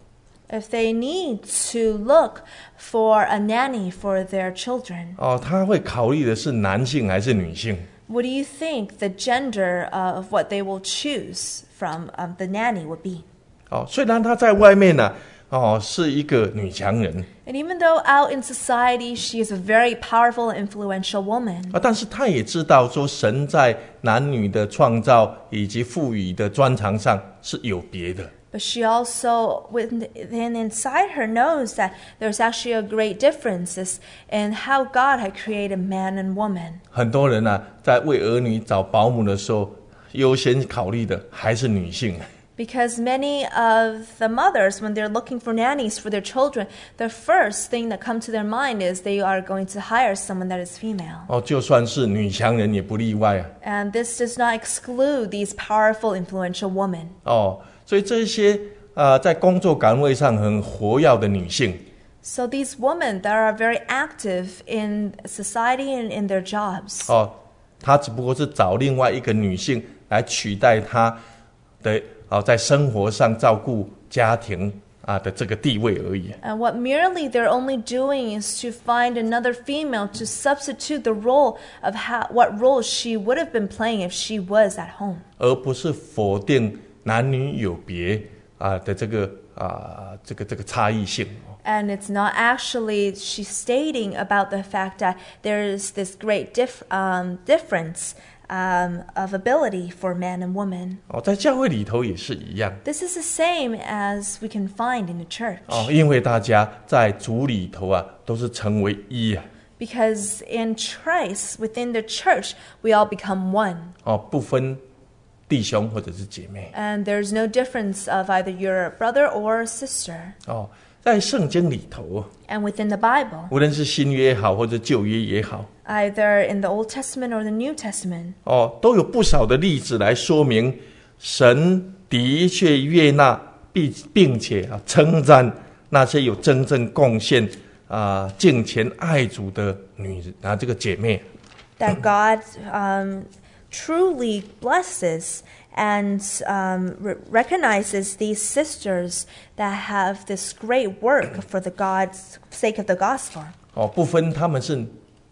If they need to look for a nanny for their children, 哦，他会考虑的是男性还是女性？ what do you think the gender of what they will choose from um, the nanny would be? 哦，虽然他在外面呢、啊，哦，是一个女强人 And even though out in society she is a very powerful and influential woman, 啊，但是他也知道说神在男女的创造以及赋予的专长上是有别的。 but she also within inside her knows that there's actually a great difference in how God had created man and woman. 很多人呢、啊，在为儿女找保姆的时候，优先考虑的还是女性。 Because many of the mothers, when they're looking for nannies for their children, the first thing that comes to their mind is they are going to hire someone that is female. 哦，就算是女强人也不例外啊。 And this does not exclude these powerful, influential women. 哦，所以这些呃在工作岗位上很活跃的女性， So these women that are very active in society and in their jobs. 哦，她只不过是找另外一个女性来取代她的。哦，在生活上照顾家庭啊的这个地位而已。 And what merely they're only doing is to find another female to substitute the role of how, what role she would have been playing if she was at home. 而不是否定男女有别啊的这个啊这个这个差异性。 And it's not actually she's stating about the fact that there is this great dif, um, difference. Um, of ability for man and woman. 哦，在教会里头也是一样。 This is the same as we can find in the church. 哦，因为大家在主里头啊，都是成为一啊。 Because in Christ, within the church, we all become one. 哦，不分弟兄或者是姐妹。 And there's no difference of either you're a brother or a sister. 哦，在圣经里头， And within the Bible, 无论是新约也好，或者旧约也好。 either in the Old Testament or the New Testament, 哦，都有不少的例子来说明，神的确悦纳并并且啊称赞那些有真正贡献啊敬虔爱主的女人啊这个姐妹。 that God um, truly blesses and um, re- recognizes these sisters that have this great work for the God's sake of the gospel. 哦，不分他们是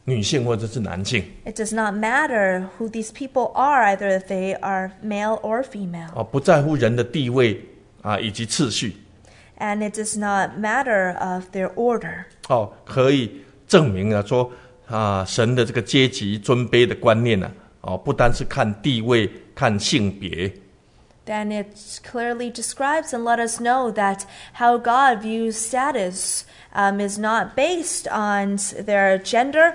女性或者是男性。 It does not matter who these people are, either they are male or female. 哦，不在乎人的地位啊以及次序。 And it does not matter of their order. 哦，可以证明啊说啊神的这个阶级尊卑的观念呢、啊，哦不单是看地位、看性别。 Then it clearly describes and let us know that how God views status um, is not based on their gender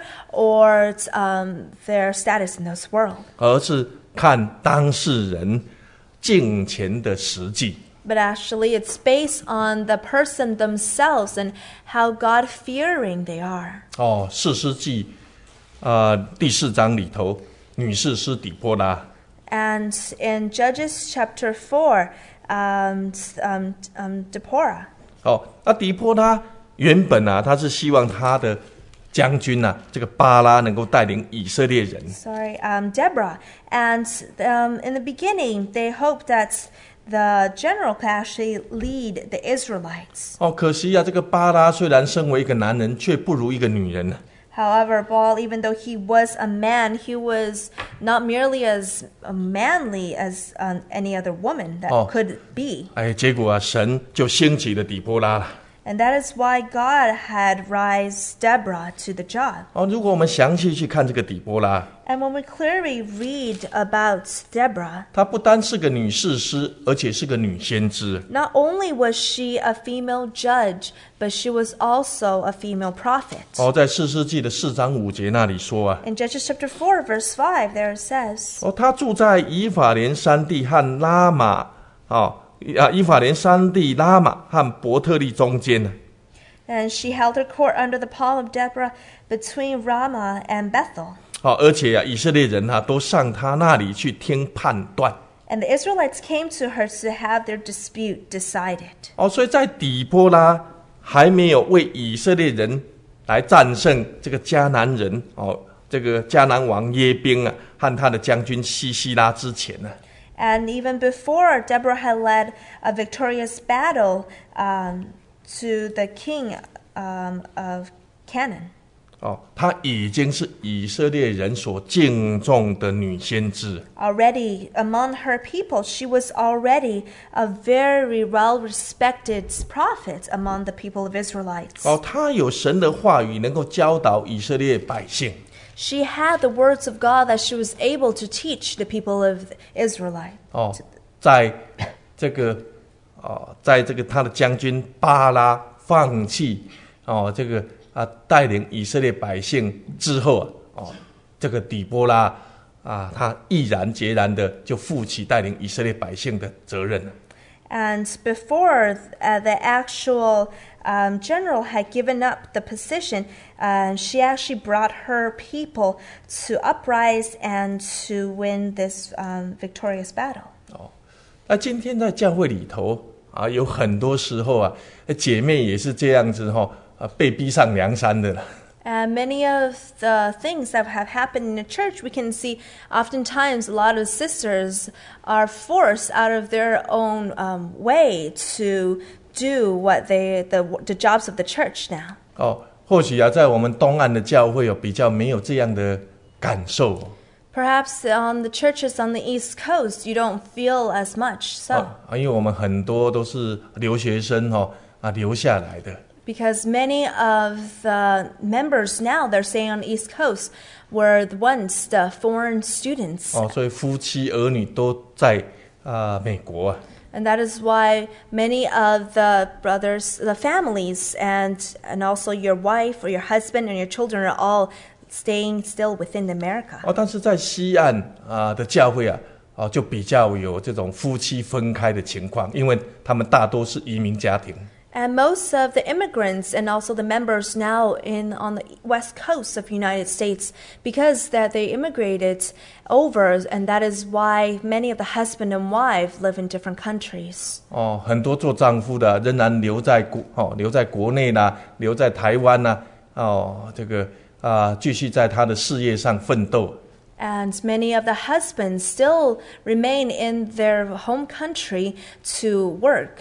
or um, their status in this world, 而是看当事人敬虔的实际。 but actually it's based on the person themselves and how God-fearing they are. 哦，士师记啊、呃、第四章里头，女士师底波拉。 And in Judges chapter four, um, um, um, Deborah. 哦，那底波拉原本啊，他是希望他的将军啊，这个巴拉能够带领以色列人。 Sorry, um, Deborah. And um, in the beginning, they hoped that the general could actually lead the Israelites. 哦，可惜啊，这个巴拉虽然身为一个男人，却不如一个女人呢。 However, Baal, even though he was a man, he was not merely as manly as um, any other woman that Oh. could be. 哎，结果啊，神就兴起了底波拉了。 And that is why God had raised Deborah to the job. 哦，如果我们详细去看这个底波拉， And when we clearly read about Deborah, 她不单是个女士师，而且是个女先知。 not only was she a female judge, but she was also a female prophet. 哦，在士师记的四章五节那里说啊， In Judges chapter four, verse five, there it says, 哦，她住在以法莲山地和拉玛，哦。 啊，以法莲山地拉玛和伯特利中间呢。 and she held her court under the palm of Deborah between Ramah and Bethel. 哦，而且啊，以色列人啊都上他那里去听判断。 And the Israelites came to her to have their dispute decided. 哦，所以在底波拉还没有为以色列人来战胜这个迦南人哦，这个迦南王耶宾啊和他的将军西西拉之前呢。 And even before Deborah had led a victorious battle um, to the king um, of Canaan. 哦，她已经是以色列人所敬重的女先知。 Already among her people, she was already a very well-respected prophet among the people of Israelites. 哦，她有神的话语，能够教导以色列百姓。 She had the words of God that she was able to teach the people of Israelite. 哦，在这个哦，在这个他的将军巴拉放弃哦，这个啊带领以色列百姓之后啊，哦，这个底波拉啊，他毅然决然的就负起带领以色列百姓的责任了。 And before uh, the actual um, general had given up the position, uh, she actually brought her people to uprise and to win this um, victorious battle. 哦，那今天在教会里头啊，有很多时候啊，姐妹也是这样子哈、哦，啊，被逼上梁山的了。 And many of the things that have happened in the church, we can see oftentimes a lot of sisters are forced out of their own um, way to do what they the the jobs of the church now. 哦，或许啊，在我们东岸的教会有比较没有这样的感受、哦。 Perhaps on the churches on the East Coast, you don't feel as much so. 哦，因为我们很多都是留学生哦啊留下来的。 Because many of the members now, they're staying on the East Coast, were the ones, the foreign students. 哦，所以夫妻儿女都在啊、呃、美国啊。 And that is why many of the brothers, the families, and and also your wife or your husband and your children are all staying still within America. 哦，但是在西岸啊、呃、的教会啊，哦就比较有这种夫妻分开的情况，因为他们大多是移民家庭。 And most of the immigrants and also the members now in on the west coast of the United States, because that they immigrated over, and that is why many of the husband and wife live in different countries. 哦，很多做丈夫的仍然留在国哦留在国内啦，留在台湾啦，哦这个啊继续在他的事业上奋斗。 And many of the husbands still remain in their home country to work.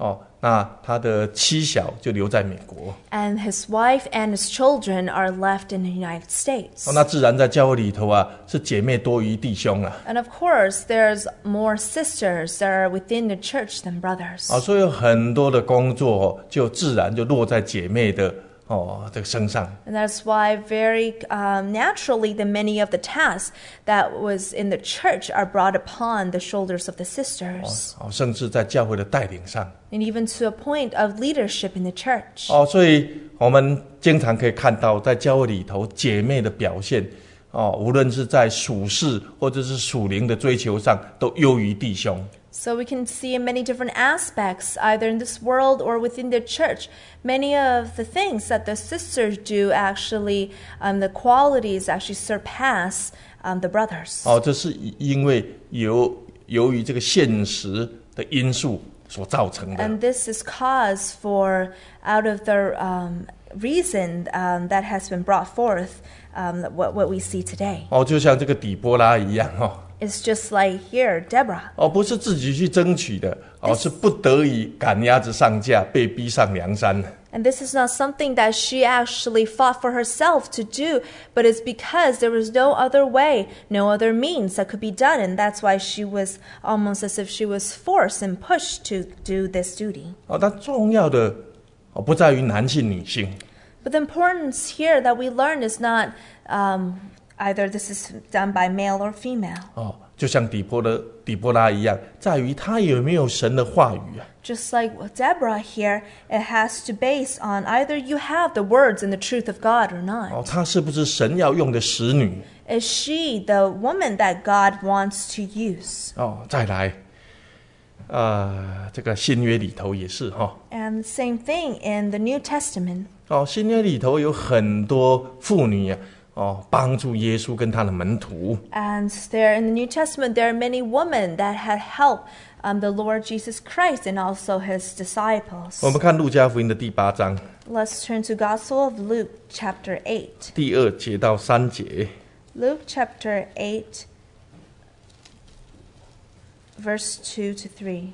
哦，那他的妻小就留在美国。 And his wife and his children are left in the United States. 哦，那自然在教会里头啊，是姐妹多于弟兄啊。 And of course, there's more sisters that are within the church than brothers. 哦，所以有很多的工作哦，就自然就落在姐妹的哦这个身上。 And that's why very um, naturally the many of the tasks that was in the church are brought upon the shoulders of the sisters. 哦，甚至在教会的带领上。 And even to a point of leadership in the church. 哦，所以我们经常可以看到，在教会里头姐妹的表现，哦，无论是在属世或者是属灵的追求上，都优于弟兄。 So we can see in many different aspects, either in this world or within the church, many of the things that the sisters do actually, um, the qualities actually surpass um, the brothers. 哦，这是因为由由于这个现实的因素所造成的。 And this is cause for, out of the um, reason um, that has been brought forth, um, what, what we see today. 哦，就像这个底波拉一样哦。 It's just like here, Deborah. 哦，不是自己去争取的，哦，是不得已赶鸭子上架，被逼上梁山。 And this is not something that she actually fought for herself to do, but it's because there was no other way, no other means that could be done. And that's why she was almost as if she was forced and pushed to do this duty. 哦，但重要的哦不在于男性女性， But the importance here that we learn is not um, either this is done by male or female. 哦，就像底波的底波拉一样，在于他有没有神的话语啊。 Just like Deborah here, it has to base on either you have the words and the truth of God or 哦， not. 她是不是神要用的使女？ Is she the woman that God wants to use? 哦，再来，呃，这个新约里头也是哈、哦。 And same thing in the New Testament. 哦，新约里头有很多妇女啊，哦，帮助耶稣跟他的门徒。 And there in the New Testament, there are many women that had helped um, the Lord Jesus Christ and also his disciples. 我们看路加福音的第八章 Let's turn to Gospel of Luke, chapter eight. 第二节到三节。 Luke, chapter eight, verse two to three.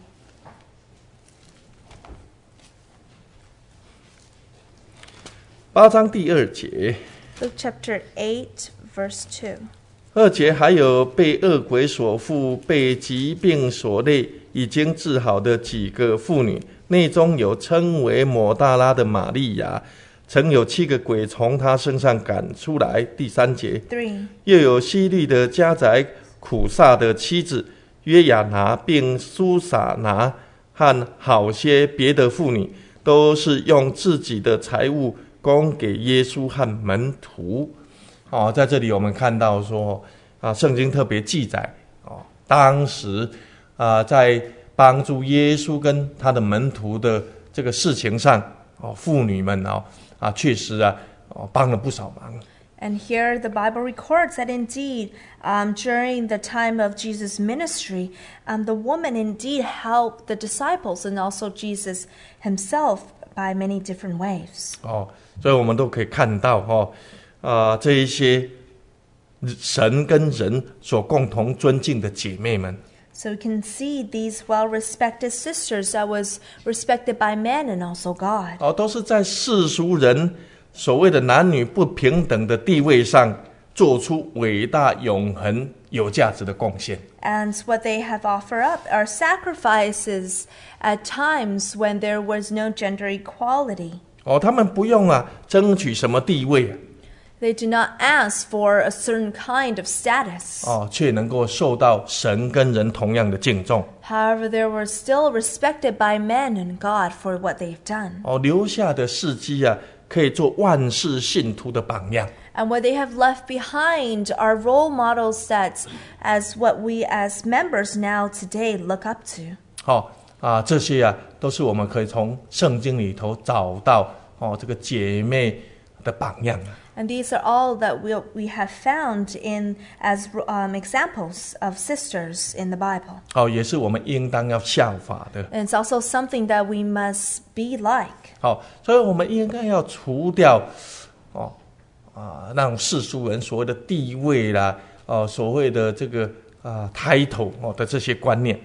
八章第二节， Luke, chapter eight, verse two. 二节还有被恶鬼所附、被疾病所累、已经治好的几个妇女，内中有称为抹大拉的玛利亚，曾有七个鬼从她身上赶出来。第三节， Three. 又有希律的家宅苦撒的妻子约雅拿，并苏撒拿和好些别的妇女，都是用自己的财物供给耶稣和门徒。哦，在这里我们看到说啊，圣经特别记载哦，当时啊，在帮助耶稣跟他的门徒的这个事情上，哦，妇女们哦啊，确实啊，哦，帮了不少忙。 And here the Bible records that indeed, um, during the time of Jesus' ministry, um, the woman indeed helped the disciples and also Jesus himself by many different ways. 哦，所以我们都可以看到哦，啊、这一些神跟人所共同尊敬的姐妹们， So we can see these well-respected sisters that was respected by men and also God. 哦，都是在世俗人所谓的男女不平等的地位上，做出伟大、永恒、有价值的贡献。 And what they have offered up are sacrifices at times when there was no gender equality. 哦，他们不用啊争取什么地位 They do not ask for a certain kind of status. 哦，却能够受到神跟人同样的敬重。 However, they were still respected by men and God for what they've done. 哦，留下的事迹啊，可以做万世信徒的榜样。 And what they have left behind are role models that, as what we as members now today look up to. 哦啊，这些啊，都是我们可以从圣经里头找到哦，这个姐妹的榜样啊。 And these are all that we, we have found in as um, examples of sisters in the Bible. 哦，也是我们应当要效法的。 And it's also something that we must be like. 好、所以我们应该要除掉哦啊那种世俗人所谓的地位啦，哦所谓的这个啊 title 哦的这些观念。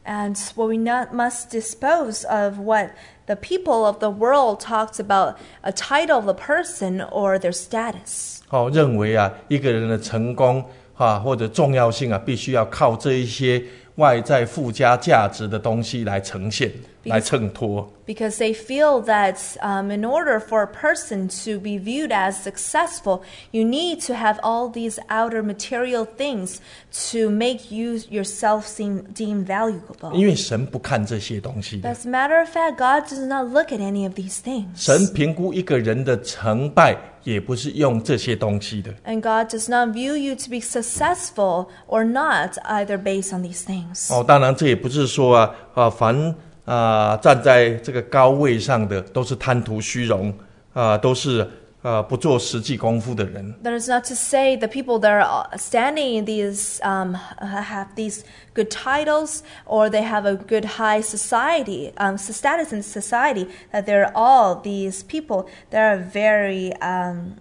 And what we not must dispose of what the people of the world talks about a title of a person or their status. 哦，认为啊，一个人的成功啊或者重要性啊，必须要靠这一些外在附加价值的东西来呈现、来衬托。 Because they feel that um, in order for a person to be viewed as successful, you need to have all these outer material things to make you yourself seem deemed valuable. 因为神不看这些东西的。 As a matter of fact, God does not look at any of these things. 神评估一个人的成败，也不是用这些东西的。 And God does not view you to be successful or not, either based on these things. 哦，当然这也不是说啊啊，凡啊站在这个高位上的都是贪图虚荣啊，都是啊不做实际功夫的人。 That is not to say the people that are standing in these um, have these good titles or they have a good high society um, status in society, that they're all these people that are very um,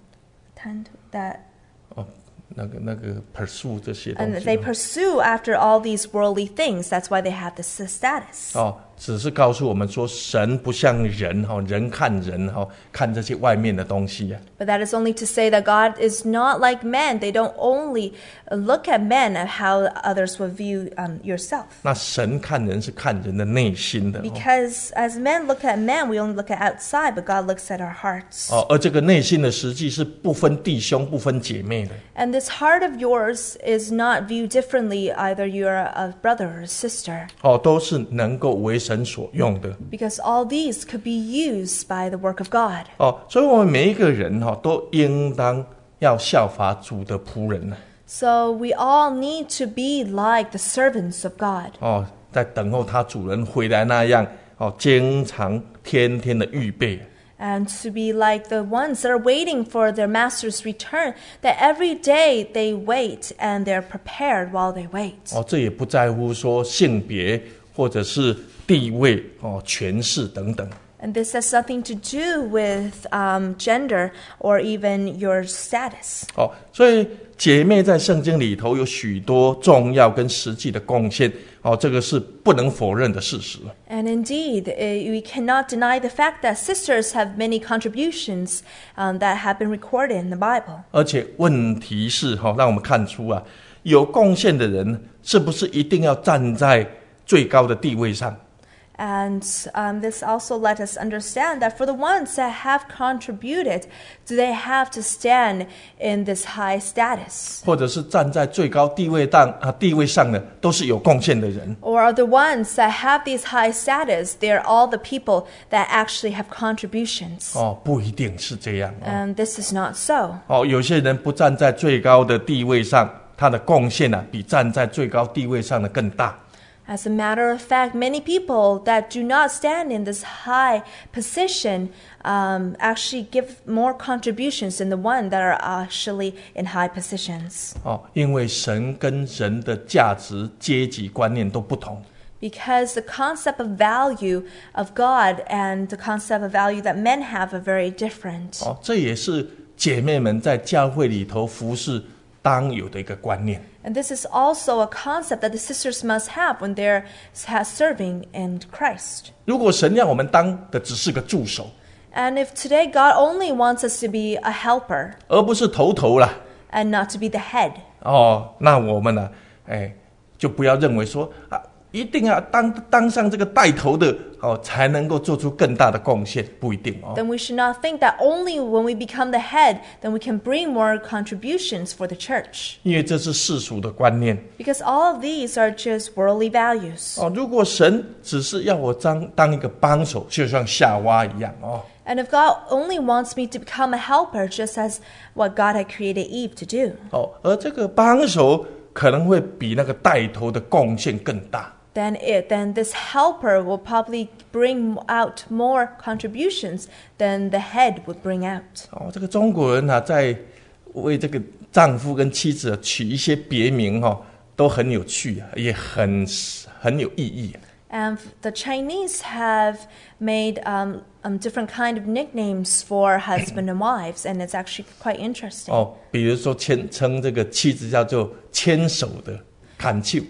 that 哦，那个那个 pursue 这些东 and 西。 they pursue after all these worldly things. That's why they have this status. 哦，只是告诉我们说，神不像人哈、哦，人看人哈、哦，看这些外面的东西啊。 But that is only to say that God is not like men. They don't only look at men and how others will view um, yourself. 那神看人是看人的内心的。哦 Because as men look at men, we only look at outside, but God looks at our hearts. 哦，而这个内心的实际是不分弟兄、不分姐妹的。 And this heart of yours is not viewed differently, either you're a brother or a sister. 哦，都是能够为神所用的。 Because all these could be used by the work of God. 哦，所以我们每一个人哈、哦，都应当要效法主的仆人呢。 So we all need to be like the servants of God. 哦，在等候他主人回来那样哦，经常天天的预备。 And to be like the ones that are waiting for their master's return, that every day they wait and they're prepared while they wait. 哦，这也不在乎说性别或者是地位哦、权势等等。 And this has nothing to do with um, gender or even your status. 哦，所以姐妹在圣经里头有许多重要跟实际的贡献，哦，这个是不能否认的事实。 And indeed, uh, we cannot deny the fact that sisters have many contributions um, that have been recorded in the Bible. 而且问题是哈、哦，让我们看出啊，有贡献的人是不是一定要站在最高的地位上？ And um, this also let us understand that for the ones that have contributed, do they have to stand in this high status? 或者是站在最高地位上啊地位上的，都是有贡献的人。 Or are the ones that have these high status, they're all the people that actually have contributions? 哦，不一定是这样。哦， And this is not so. 哦，有些人不站在最高的地位上，他的贡献啊，比站在最高地位上的更大。 As a matter of fact, many people that do not stand in this high position um, actually give more contributions than the one that are actually in high positions. 哦，因为神跟人的价值、阶级观念都不同。 Because the concept of value of God and the concept of value that men have are very different. 哦，这也是姐妹们在教会里头服侍当有的一个观念。 And this is also a concept that the sisters must have when they're serving in Christ. 如果神要我们当的只是个助手， And if today God only wants us to be a helper 而不是头头啦， and not to be the head, 哦，那我们呢、哎，就不要认为说啊，一定要当当上这个带头的哦，才能够做出更大的贡献，不一定哦。 then we should not think that only when we become the head, then we can bring more contributions for the church. 因为这是世俗的观念 Because all of these are just worldly values. 哦。如果神只是要我当当一个帮手，就像夏娃一样哦， And if God only wants me to become a helper, just as what God had created Eve to do, 哦，而这个帮手可能会比那个带头的贡献更大。 then it then this helper will probably bring out more contributions than the head would bring out. 哦，这个中国人啊，在为这个丈夫跟妻子取一些别名哦，都很有趣啊，也很很有意义。 And the Chinese have made um, um, different kind of nicknames for husband and wives, and it's actually quite interesting. 哦，比如说牵称这个妻子叫做牵手的砍手哦。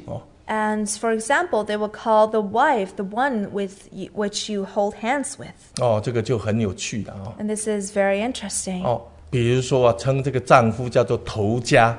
And for example, they will call the wife the one with y- which you hold hands with. 哦，这个就很有趣了哦。 And this is very interesting. 哦，比如说啊，称这个丈夫叫做头家。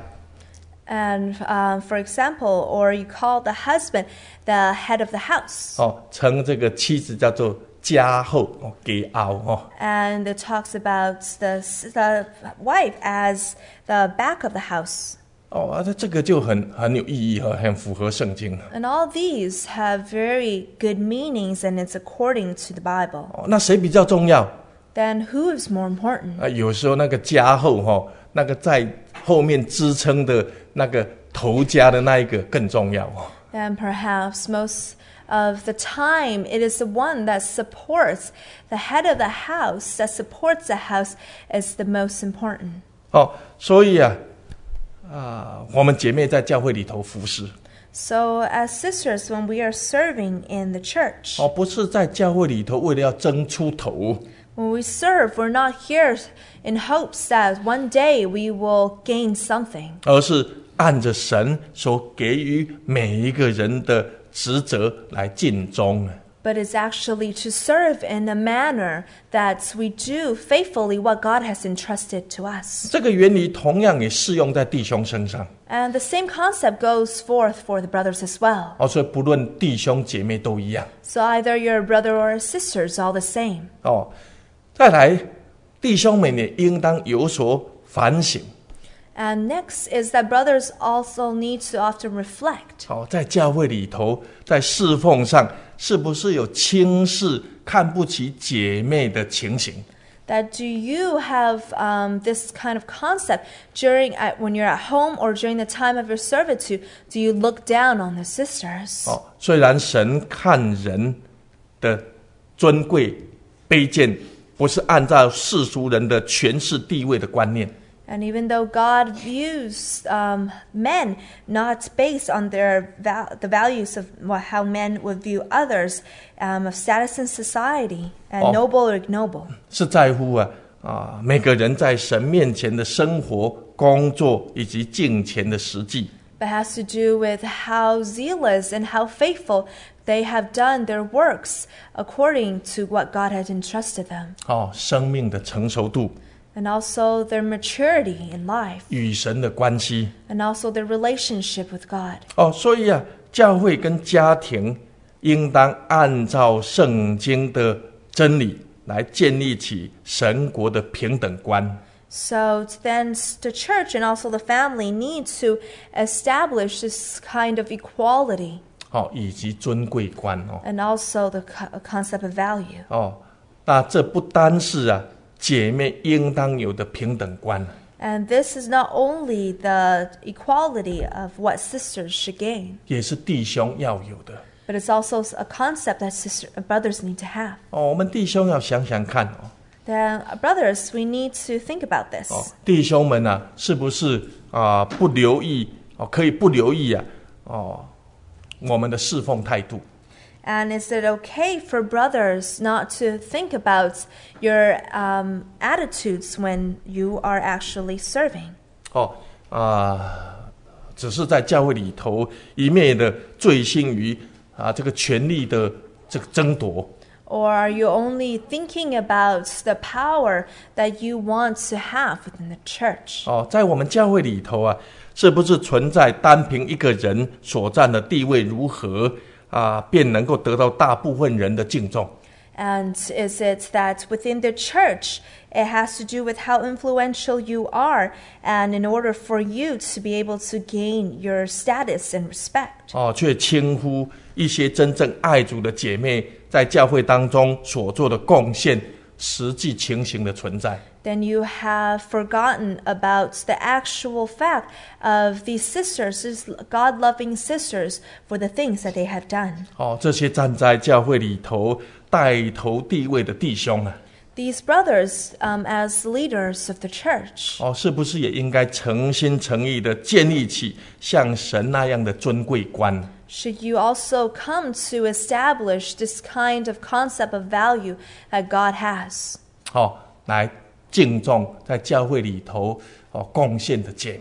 And um, for example, or you call the husband the head of the house. 哦，称这个妻子叫做家后哦，给熬哦。 And it talks about the, the wife as the back of the house. 哦，啊，这这个就很很有意义和很符合圣经了。 And all these have very good meanings, and it's according to the Bible. 哦，那谁比较重要？ Then who is more important? 啊，有时候那个家后哈、哦，那个在后面支撑的那个头家的那一个更重要哦。 And perhaps most of the time, it is the one that supports the head of the house, that supports the house, is the most important. 哦，所以啊，啊，我们姐妹在教会里头服侍， So, as sisters, when we are serving in the church, 哦，不是在教会里头为了要争出头， when we serve, we're not here in hopes that one day we will gain something, 而是按着神所给予每一个人的职责来尽忠。 but it's actually to serve in a manner that we do faithfully what God has entrusted to us. 这个原理同样也适用在弟兄身上。 And the same concept goes forth for the brothers as well. 哦，所以不论弟兄姐妹都一样。 So either you're a brother or a sister is all the same. 哦，再来，弟兄们也应当有所反省。 And next is that brothers also need to often reflect. 好、在教会里头，在侍奉上，是不是有轻视、看不起姐妹的情形？ That do you have um, this kind of concept during at, when you're at home or during the time of your servitude? Do you look down on the sisters? 哦，虽然神看人的尊贵、卑贱，不是按照世俗人的权势地位的观念。 And even though God views um, men not based on their val- the values of wha- how men would view others, um, of status in society, and Oh. noble or ignoble, 是在乎啊啊每个人在神面前的生活、工作以及敬虔的实际。 but has to do with how zealous and how faithful they have done their works according to what God has entrusted them, 哦，生命的成熟度 and also their maturity in life, 与神的关系。 and also their relationship with God. 哦，所以啊，教会跟家庭应当按照圣经的真理来建立起神国的平等观。 So then the church and also the family need to establish this kind of equality 哦，以及尊贵观哦。 and also the co- concept of value. 哦，那这不单是啊姐妹应当有的平等观， And this is not only the equality of what sisters should gain, 也是弟兄要有的。 but it's also a concept that sister, brothers need to have. 哦，我们弟兄要想想看哦。 Then, uh, brothers, we need to think about this. 哦，弟兄们啊，是不是啊、不留意哦？可以不留意啊？哦，我们的侍奉态度。 And is it okay for brothers not to think about your um, attitudes when you are actually serving? 哦啊、只是在教会里头一面的醉心于啊这个权力的这个争夺。 Or are you only thinking about the power that you want to have within the church? 哦，在我们教会里头啊，是不是存在单凭一个人所占的地位如何啊，便能够得到大部分人的敬重？ And is it that within the church, it has to do with how influential you are, and in order for you to be able to gain your status and respect? 哦，却轻忽一些真正爱主的姐妹在教会当中所做的贡献，实际情形的存在。 Then you have forgotten about the actual fact of these sisters, these God-loving sisters, for the things that they have done. 哦，这些站在教会里头带头地位的弟兄啊， These brothers, um, as leaders of the church, 哦，是不是也应该诚心诚意的建立起像神那样的尊贵观？ should you also come to establish this kind of concept of value that God has, 哦，来敬重在教会里头哦贡献的姐妹。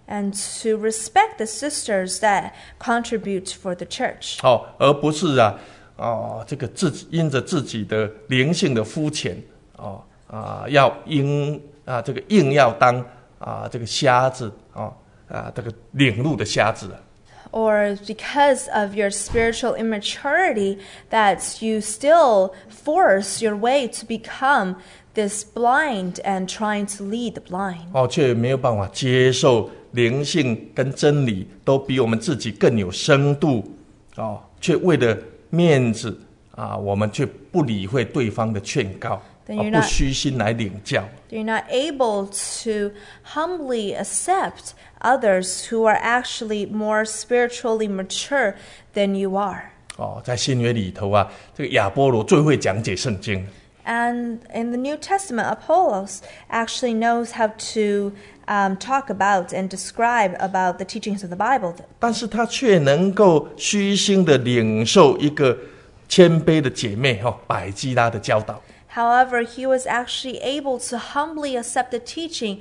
and to respect the sisters that contribute for the church. 哦，而不是啊，哦，这个自己因着自己的灵性的肤浅，哦啊，要应啊这个硬要当啊这个瞎子，哦啊这个领路的瞎子啊。 Or because of your spiritual immaturity, that you still force your way to become this blind and trying to lead the blind. 哦，却没有办法接受灵性跟真理都比我们自己更有深度，哦，却为了面子啊，我们却不理会对方的劝告， Then you're 不 not- 虚心来领教。 You're not able to humbly accept others who are actually more spiritually mature than you are. 哦，在新约里头啊，这个亚波罗最会讲解圣经。 And in the New Testament, Apollos actually knows how to um, talk about and describe about the teachings of the Bible. 但是他却能够虚心的领受一个谦卑的姐妹哈、哦、百基拉的教导。 However, he was actually able to humbly accept the teaching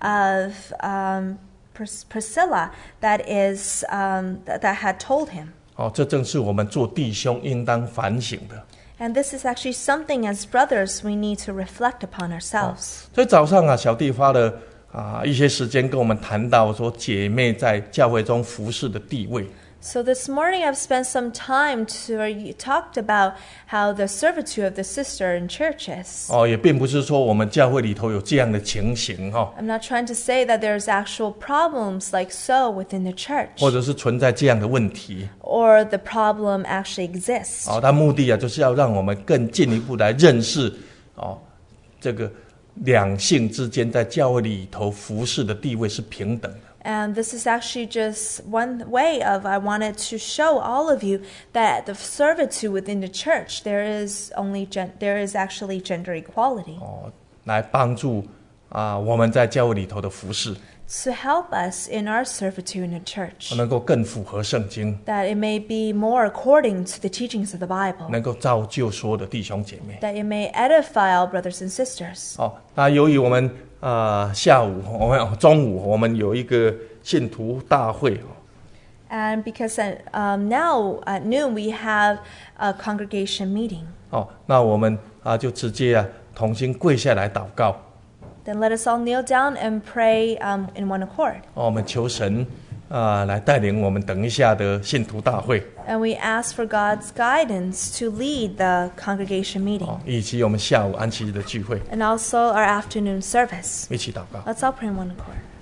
of um, Pris- Priscilla that is um, that, that had told him. 哦，这正是我们做弟兄应当反省的。 And this is actually something as brothers we need to reflect upon ourselves. 所以早上啊，小弟花了啊一些时间跟我们谈到说姐妹在教会中服侍的地位。 So this morning I've spent some time to where you talked about how the servitude of the sister in churches. 哦，也并不是说我们教会里头有这样的情形哈、哦， I'm not trying to say that there's actual problems like so within the church, 或者是存在这样的问题。 or the problem actually exists. 哦，但目的啊，就是要让我们更进一步来认识哦，这个两性之间在教会里头服侍的地位是平等的。 And this is actually just one way of I wanted to show all of you that the servitude within the church there is only gen- there is actually gender equality. 哦，来帮助啊我们在教会里头的服侍， To help us in our servitude in the church, 能够更符合圣经， that it may be more according to the teachings of the Bible, 能够造就所有的弟兄姐妹。 that it may edify all brothers and sisters. 哦，那由于我们啊、呃下午我们中午我们有一个信徒大会。 And because at, um, now at noon we have a congregation meeting, 哦，那我们啊就直接啊同心跪下来祷告。 then let us all kneel down and pray um, in one accord. 哦，我们求神啊、来带领我们等一下的信徒大会， And we ask for God's guidance to lead the congregation meeting, 哦，以及我们下午安息日的聚会， and also our afternoon service. 一起祷告。 Let's all pray in one accord.